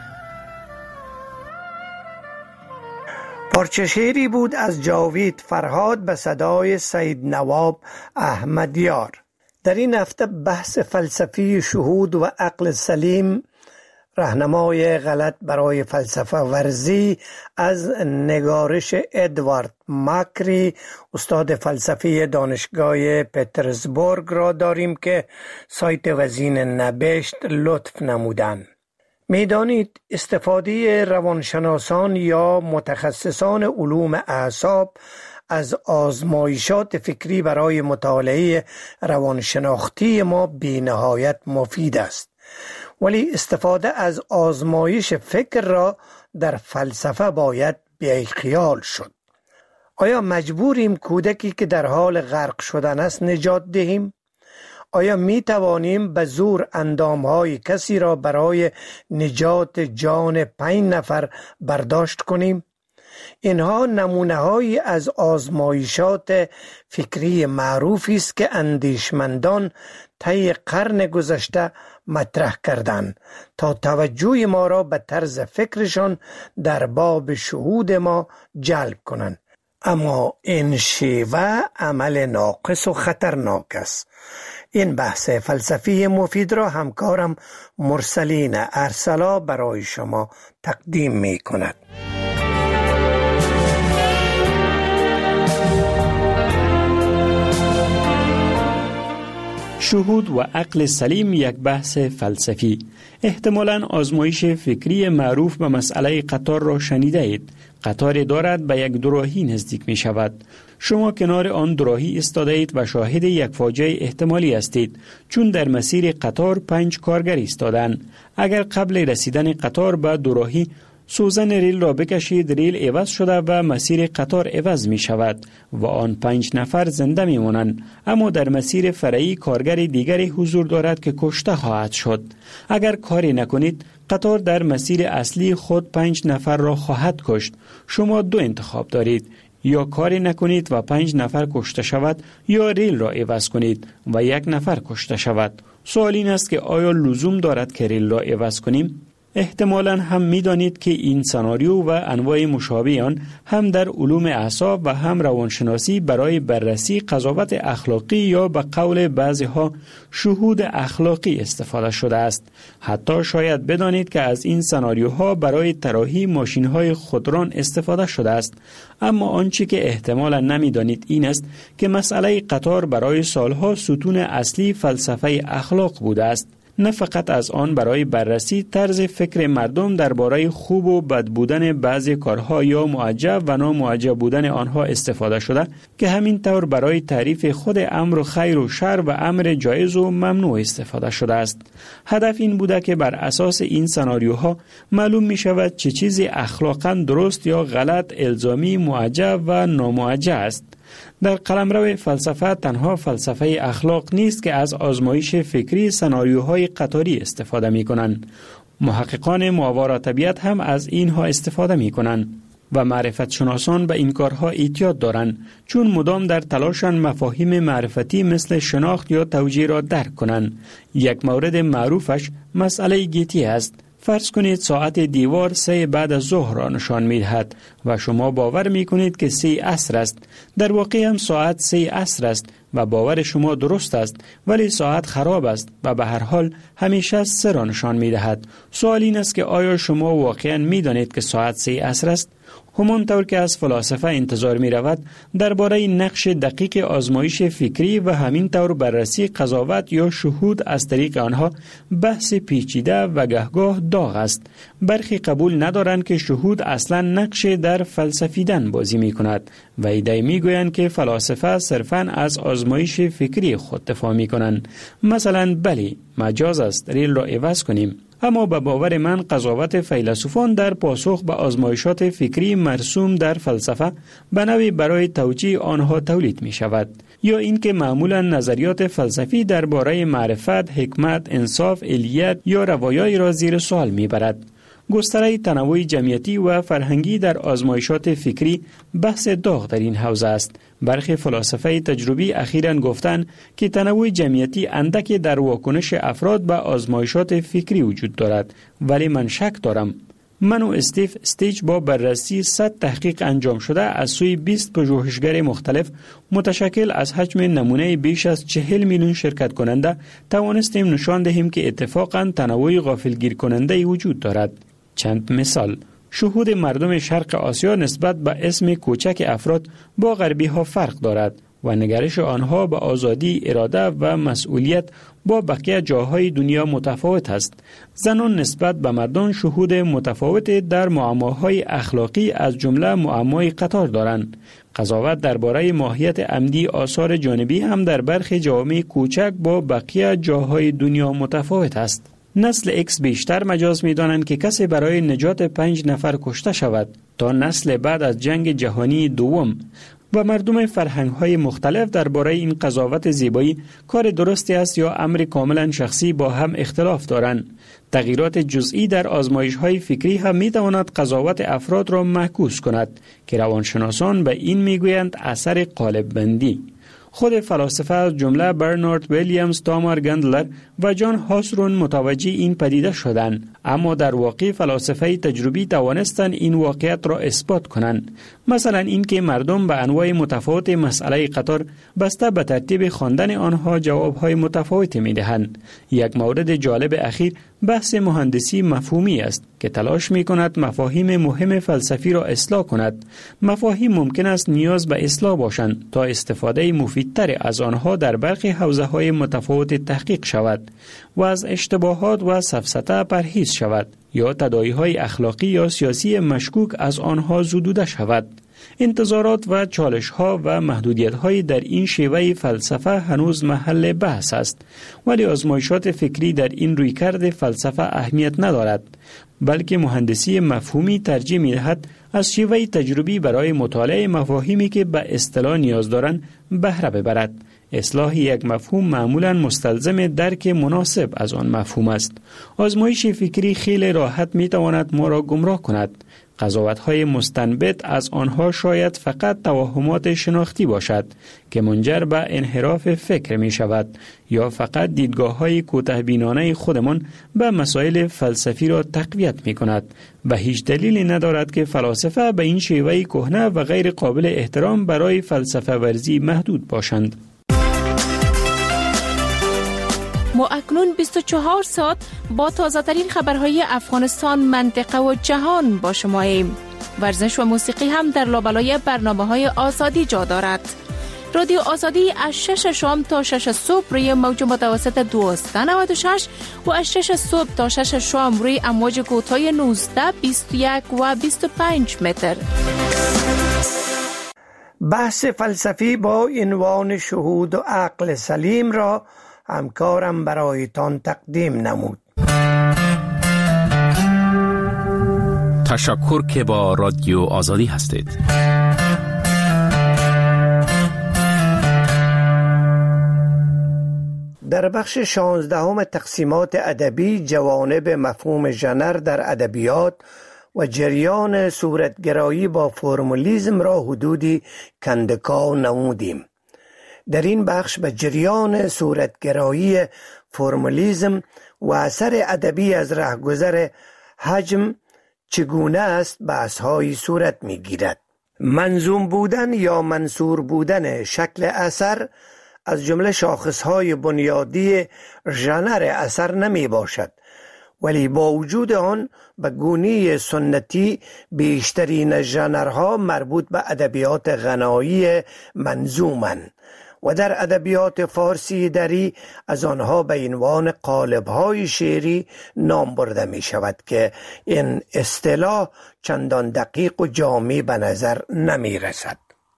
پارچه شعری بود از جاوید فرهاد به صدای سید نواب احمدیار. در این هفته بحث فلسفی شهود و عقل سلیم، راهنمای غلط برای فلسفه ورزی از نگارش ادوارد ماکری، استاد فلسفی دانشگاه پترزبورگ را داریم که سایت وزین نبشت لطف نمودند. میدانید استفاده روانشناسان یا متخصصان علوم اعصاب از آزمایشات فکری برای مطالعه روانشناختی ما بی‌نهایت مفید است. ولی استفاده از آزمایش فکر را در فلسفه باید بی‌خیال شد. آیا مجبوریم کودکی که در حال غرق شدن است نجات دهیم؟ آیا می توانیم به زور اندامهای کسی را برای نجات جان 5 نفر برداشت کنیم؟ اینها نمونه‌هایی از آزمایشات فکری معروفی است که اندیشمندان طی قرن گذشته مطرح کردند تا توجه ما را به طرز فکرشان در باب شهود ما جلب کنند. اما این شیوه عمل ناقص و خطرناک است. این بحث فلسفی مفید را همکارم مرسلین ارسلا برای شما تقدیم می کند. شهود و عقل سلیم یک بحث فلسفی. احتمالاً آزمایش فکری معروف به مسئله قطار را شنیده اید. قطاری دارد به یک دوراهی نزدیک می شود. شما کنار آن دوراهی ایستاده اید و شاهد یک فاجعه احتمالی هستید، چون در مسیر قطار 5 کارگر ایستادند. اگر قبل رسیدن قطار به دوراهی سوزن ریل را بکشید، ریل عوض شده و مسیر قطار عوض می شود و آن 5 نفر زنده می مانند. اما در مسیر فرعی کارگر دیگری حضور دارد که کشته خواهد شد. اگر کاری نکنید قطار در مسیر اصلی خود 5 نفر را خواهد کشت. شما 2 انتخاب دارید: یا کاری نکنید و 5 نفر کشته شود، یا ریل را عوض کنید و 1 نفر کشته شود. سوال این است که آیا لزوم دارد که ریل را عوض کنیم؟ احتمالاً هم می دانید که این سناریو و انواع مشابه آن هم در علوم اعصاب و هم روانشناسی برای بررسی قضاوت اخلاقی یا به قول بعضی ها شهود اخلاقی استفاده شده است. حتی شاید بدانید که از این سناریوها برای طراحی ماشین‌های خودران استفاده شده است. اما آنچه که احتمالاً نمی دانید این است که مسئله قطار برای سالها ستون اصلی فلسفه اخلاق بوده است. نه فقط از آن برای بررسی طرز فکر مردم درباره خوب و بد بودن بعضی کارها یا معجب و نامعجب بودن آنها استفاده شده، که همین طور برای تعریف خود امر خیر و شر و امر جایز و ممنوع استفاده شده است. هدف این بوده که بر اساس این سناریوها معلوم می شود چه چیزی اخلاقاً درست یا غلط، الزامی، معجب و نامعجب است. در قلمرو فلسفه تنها فلسفه اخلاق نیست که از آزمایش فکری سناریوهای قطاری استفاده می کنند. محققان ماورا طبیعت هم از اینها استفاده می کنند و معرفت شناسان به این کارها اعتیاد دارند، چون مدام در تلاشند مفاهیم معرفتی مثل شناخت یا توجیه را درک کنند. یک مورد معروفش مسئله گیتی است. فرض کنید ساعت دیوار 3 بعد از ظهر را نشان می دهد و شما باور می کنید که 3 عصر است. در واقع هم ساعت 3 عصر است و باور شما درست است، ولی ساعت خراب است و به هر حال همیشه 3 را نشان می دهد. سوال این است که آیا شما واقعا می دانید که ساعت 3 عصر است؟ همانطور که از فلاسفه انتظار می رود درباره نقش دقیق آزمایش فکری و همین طور بررسی قضاوت یا شهود از طریق آنها بحث پیچیده و گهگاه داغ است. برخی قبول ندارند که شهود اصلا نقش در فلسفیدن بازی می کند و ایده می گویند که فلاسفه صرفاً از آزمایش فکری خود دفاع می کنند. مثلا بلی، مجاز است ریل را عوض کنیم. اما به باور من قضاوت فیلسوفان در پاسخ به آزمایشات فکری مرسوم در فلسفه به نوعی برای توجیه آنها تولید می شود، یا اینکه معمولا نظریات فلسفی درباره معرفت، حکمت، انصاف، علیت یا روایایی را زیر سوال می برد. گستره تنوع جمعیتی و فرهنگی در آزمایشات فکری بحث داغ در این حوزه است. برخی فلاسفه تجربی اخیراً گفتند که تنوع جمعیتی اندکی در واکنش افراد به آزمایشات فکری وجود دارد، ولی من شک دارم. من و استیو استیج با بررسی 100 تحقیق انجام شده از سوی 20 پژوهشگر مختلف متشکل از حجم نمونه بیش از 40 میلیون شرکت کننده توانستیم نشان دهیم که اتفاقاً تنوع غافلگیر کننده وجود دارد. چند مثال: شهود مردم شرق آسیا نسبت به اسم کوچک افراد با غربی ها فرق دارد و نگرش آنها به آزادی، اراده و مسئولیت با بقیه جاهای دنیا متفاوت است. زنان نسبت به مردان شهود متفاوت در معماهای اخلاقی از جمله معمای قطار دارند. قضاوت درباره ماهیت عمدی آثار جانبی هم در برخی جوامع کوچک با بقیه جاهای دنیا متفاوت است. نسل اکس بیشتر مجاز می دانند که کسی برای نجات 5 نفر کشته شود تا نسل بعد از جنگ جهانی دوم، و مردم فرهنگ‌های مختلف درباره این قضاوت زیبایی کار درستی است یا امر کاملا شخصی با هم اختلاف دارند. تغییرات جزئی در آزمایش‌های فکری هم می‌تواند قضاوت افراد را معکوس کند که روانشناسان به این می‌گویند اثر قالب بندی. خود فلاسفه از جمله برنارد ویلیامز، تامر گندلر و جان هاسرون متوجه این پدیده شدند، اما در واقع فلاسفه تجربی توانستند این واقعیت را اثبات کنند. مثلا اینکه مردم به انواع متفاوت مسئله قطار بسته به ترتیب خواندن آنها جوابهای متفاوتی می‌دهند. یک مورد جالب اخیر بحث مهندسی مفهومی است که تلاش می‌کند مفاهیم مهم فلسفی را اصلاح کند. مفاهیم ممکن است نیاز به اصلاح باشند تا استفاده مفیدتر از آنها در برخی حوزه‌های متفاوت تحقیق شود و از اشتباهات و سفسطه پرهیز شود یا تداعی‌های اخلاقی یا سیاسی مشکوک از آنها زدوده شود. انتظارات و چالش‌ها و محدودیت‌های در این شیوه فلسفه هنوز محل بحث است، ولی آزمایشات فکری در این رویکرد فلسفه اهمیت ندارد، بلکه مهندسی مفهومی ترجیح می‌دهد از شیوه تجربی برای مطالعه مفاهیمی که به اصطلاح نیاز دارند بهره ببرد. اصلاح یک مفهوم معمولاً مستلزم درک مناسب از آن مفهوم است. آزمایش فکری خیلی راحت می‌تواند ما را گمراه کند. قضاوت‌های مستنبط از آنها شاید فقط توهمات شناختی باشد که منجر به انحراف فکر می شود یا فقط دیدگاه‌های کوتاه‌بینانه خودمان به مسائل فلسفی را تقویت می کند و هیچ دلیلی ندارد که فلاسفه به این شیوه کهنه و غیر قابل احترام برای فلسفه ورزی محدود باشند. ما اکنون 24 ساعت با تازه ترین خبرهای افغانستان، منطقه و جهان با شماییم. ورزش و موسیقی هم در لابلای برنامه‌های آزادی جا دارد. رادیو آزادی از 6 شام تا 6 صبح روی موج متوسط 1296 و از 6 صبح تا 6 شام روی امواج کوتاه 19، 21 و 25 متر. بحث فلسفی با عنوان شهود و عقل سلیم را همکارم برایتان تقدیم نمود. تشکر که با رادیو آزادی هستید. در بخش 16 تقسیمات ادبی جوانب مفهوم ژنر در ادبیات و جریان صورتگرایی با فرمولیسم را حدودی کندکاو نمودیم. در این بخش به جریان صورتگرایی، فرمولیسم و اثر ادبی از رهگذر حجم چگونه است بحث‌های صورت می‌گیرد. منظوم بودن یا منثور بودن شکل اثر از جمله شاخص‌های بنیادی ژنر اثر نمی باشد، ولی با وجود آن به گونه سنتی بیشترین ژنرها مربوط به ادبیات غنایی منظومند و در ادبیات فارسی دری از آنها به عنوان قالب‌های شعری نام برده می شود که این اصطلاح چندان دقیق و جامع به نظر نمی رسد.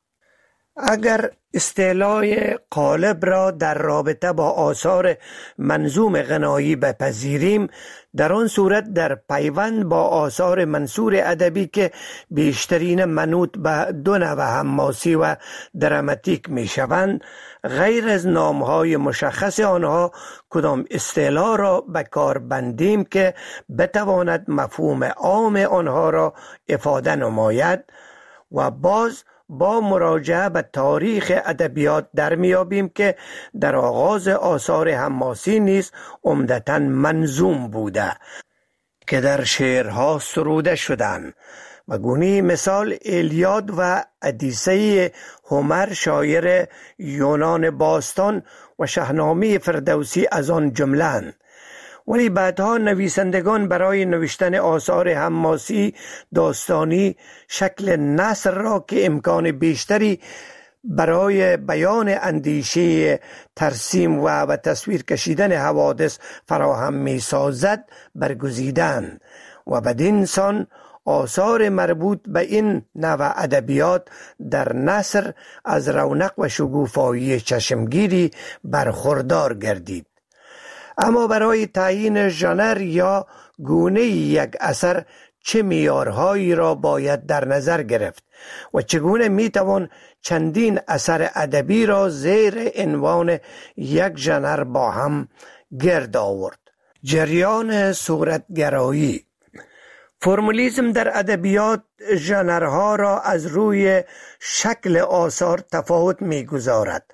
اگر اصطلاح قالب را در رابطه با آثار منظوم غنایی بپذیریم، در آن صورت در پیوند با آثار منثور ادبی که بیشترین منوط به دو نوع حماسی و دراماتیک می شوند، غیر از نامهای مشخص آنها کدام اصطلاح را به کار بندیم که بتواند مفهوم عام آنها را افاده نماید و باز با مراجعه به تاریخ ادبیات در میابیم که در آغاز آثار حماسی نیز عمدتاً منظوم بوده که در شعرها سروده شدند. و گونه مثال ایلیاد و ادیسه هومر شاعر یونان باستان و شاهنامه فردوسی از آن جمله‌اند. ولی بعدها نویسندگان برای نوشتن آثار حماسی داستانی شکل نثر را که امکان بیشتری برای بیان اندیشه، ترسیم و تصویر کشیدن حوادث فراهم می سازد برگزیدند و بدین سان آثار مربوط به این نوع ادبیات در نثر از رونق و شگوفایی چشمگیری برخوردار گردید. اما برای تعیین ژانر یا گونه یک اثر چه معیارهایی را باید در نظر گرفت و چگونه میتوان چندین اثر ادبی را زیر عنوان یک ژانر با هم گرد آورد؟ جریان صورتگرایی. فرمولیسم در ادبیات ژانرها را از روی شکل آثار تفاوت می‌گذارد،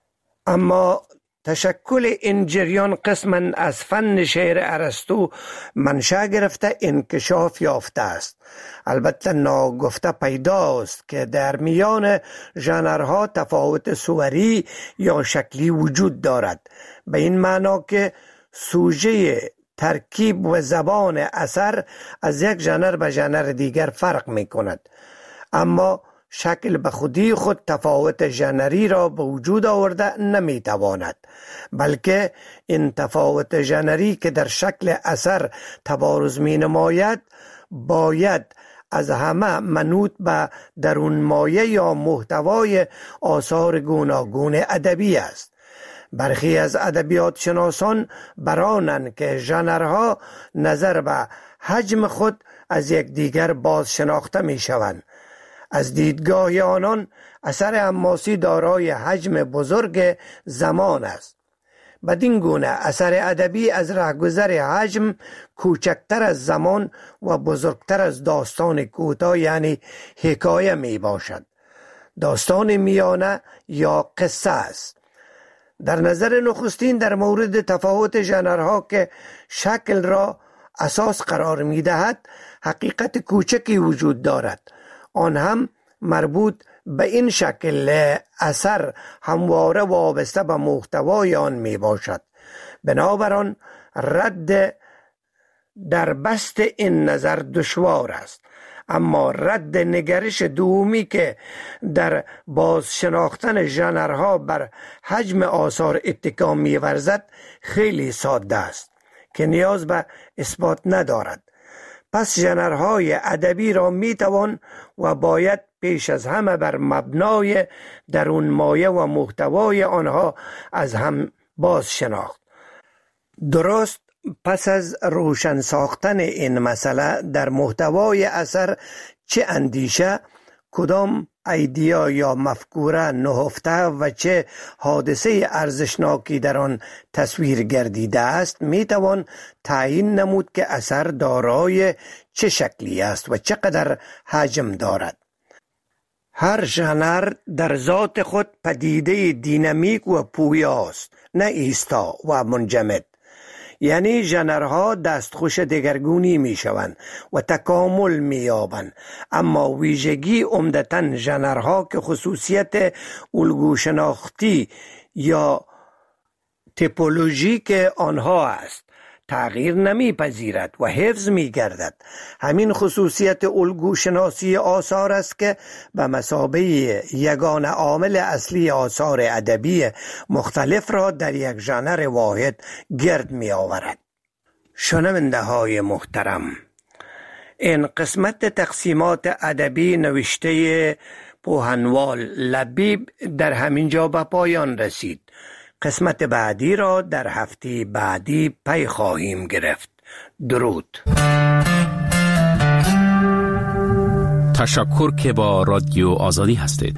اما تشکل این جریان قسماً از فن شعر ارسطو منشأ گرفته انکشاف یافته است. البته ناگفته پیداست که در میان ژانرها تفاوت صوری یا شکلی وجود دارد، به این معنا که سوژه، ترکیب و زبان اثر از یک ژانر به ژانر دیگر فرق می کند، اما شکل به خودی خود تفاوت ژانری را به وجود آورده نمی تواند، بلکه این تفاوت ژانری که در شکل اثر تبارز می نماید باید از همه منوط به درون مایه یا محتوای آثار گوناگون ادبی است. برخی از ادبیات شناسان برانند که ژانرها نظر به حجم خود از یکدیگر باز شناخته می شوند. از دیدگاه آنان اثر حماسی دارای حجم بزرگ زمان است. بدین گونه اثر ادبی از رهگذر حجم کوچکتر از زمان و بزرگتر از داستان کوتاه یعنی حکایه می باشد. داستان میانه یا قصه است. در نظر نخستین در مورد تفاوت ژانرها که شکل را اساس قرار می دهد حقیقت کوچکی وجود دارد، آن هم مربوط به این شکل اثر همواره وابسته به محتوای آن می باشد. بنابراین رد در بست این نظر دشوار است، اما رد نگرش دومی که در باز شناختن ژانرها بر حجم آثار اتکا می ورزد خیلی ساده است که نیاز به اثبات ندارد. پس ژانرهای ادبی را می توان و باید پیش از همه بر مبنای درون مایه و محتوای آنها از هم باز شناخت. درست پس از روشن ساختن این مسئله در محتوای اثر چه اندیشه، کدام ایدیا یا مفکوره نهفته و چه حادثه ارزشناکی در آن تصویر گردیده است می توان تعیین نمود که اثر دارای چه شکلی است و چقدر حجم دارد. هر ژانر در ذات خود پدیده دینامیک و پویاست، نه ایستا و منجمد. یعنی ژانرها دستخوش دگرگونی می شوند و تکامل می یابند، اما ویژگی عمدتاً ژانرها که خصوصیت الگو شناختی یا تیپولوژیک آنها است تغییر نمی پذیرد و حفظ می گردد. همین خصوصیت الگو شناسی آثار است که به مثابه یگانه عامل اصلی آثار ادبی مختلف را در یک ژانر واحد گرد می آورد. شنونده های محترم، این قسمت تقسیمات ادبی نوشته پوهنوال لبیب در همین جا به پایان رسید. قسمت بعدی را در هفته بعدی پی خواهیم گرفت. درود. تشکر که با رادیو آزادی هستید.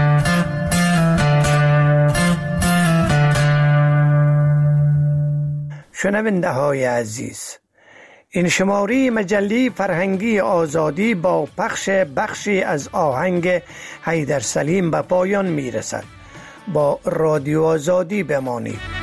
شنونده های عزیز، این شماره مجله فرهنگی آزادی با پخش بخشی از آهنگ حیدر سلیم به پایان می رسد. با رادیو آزادی بمانید.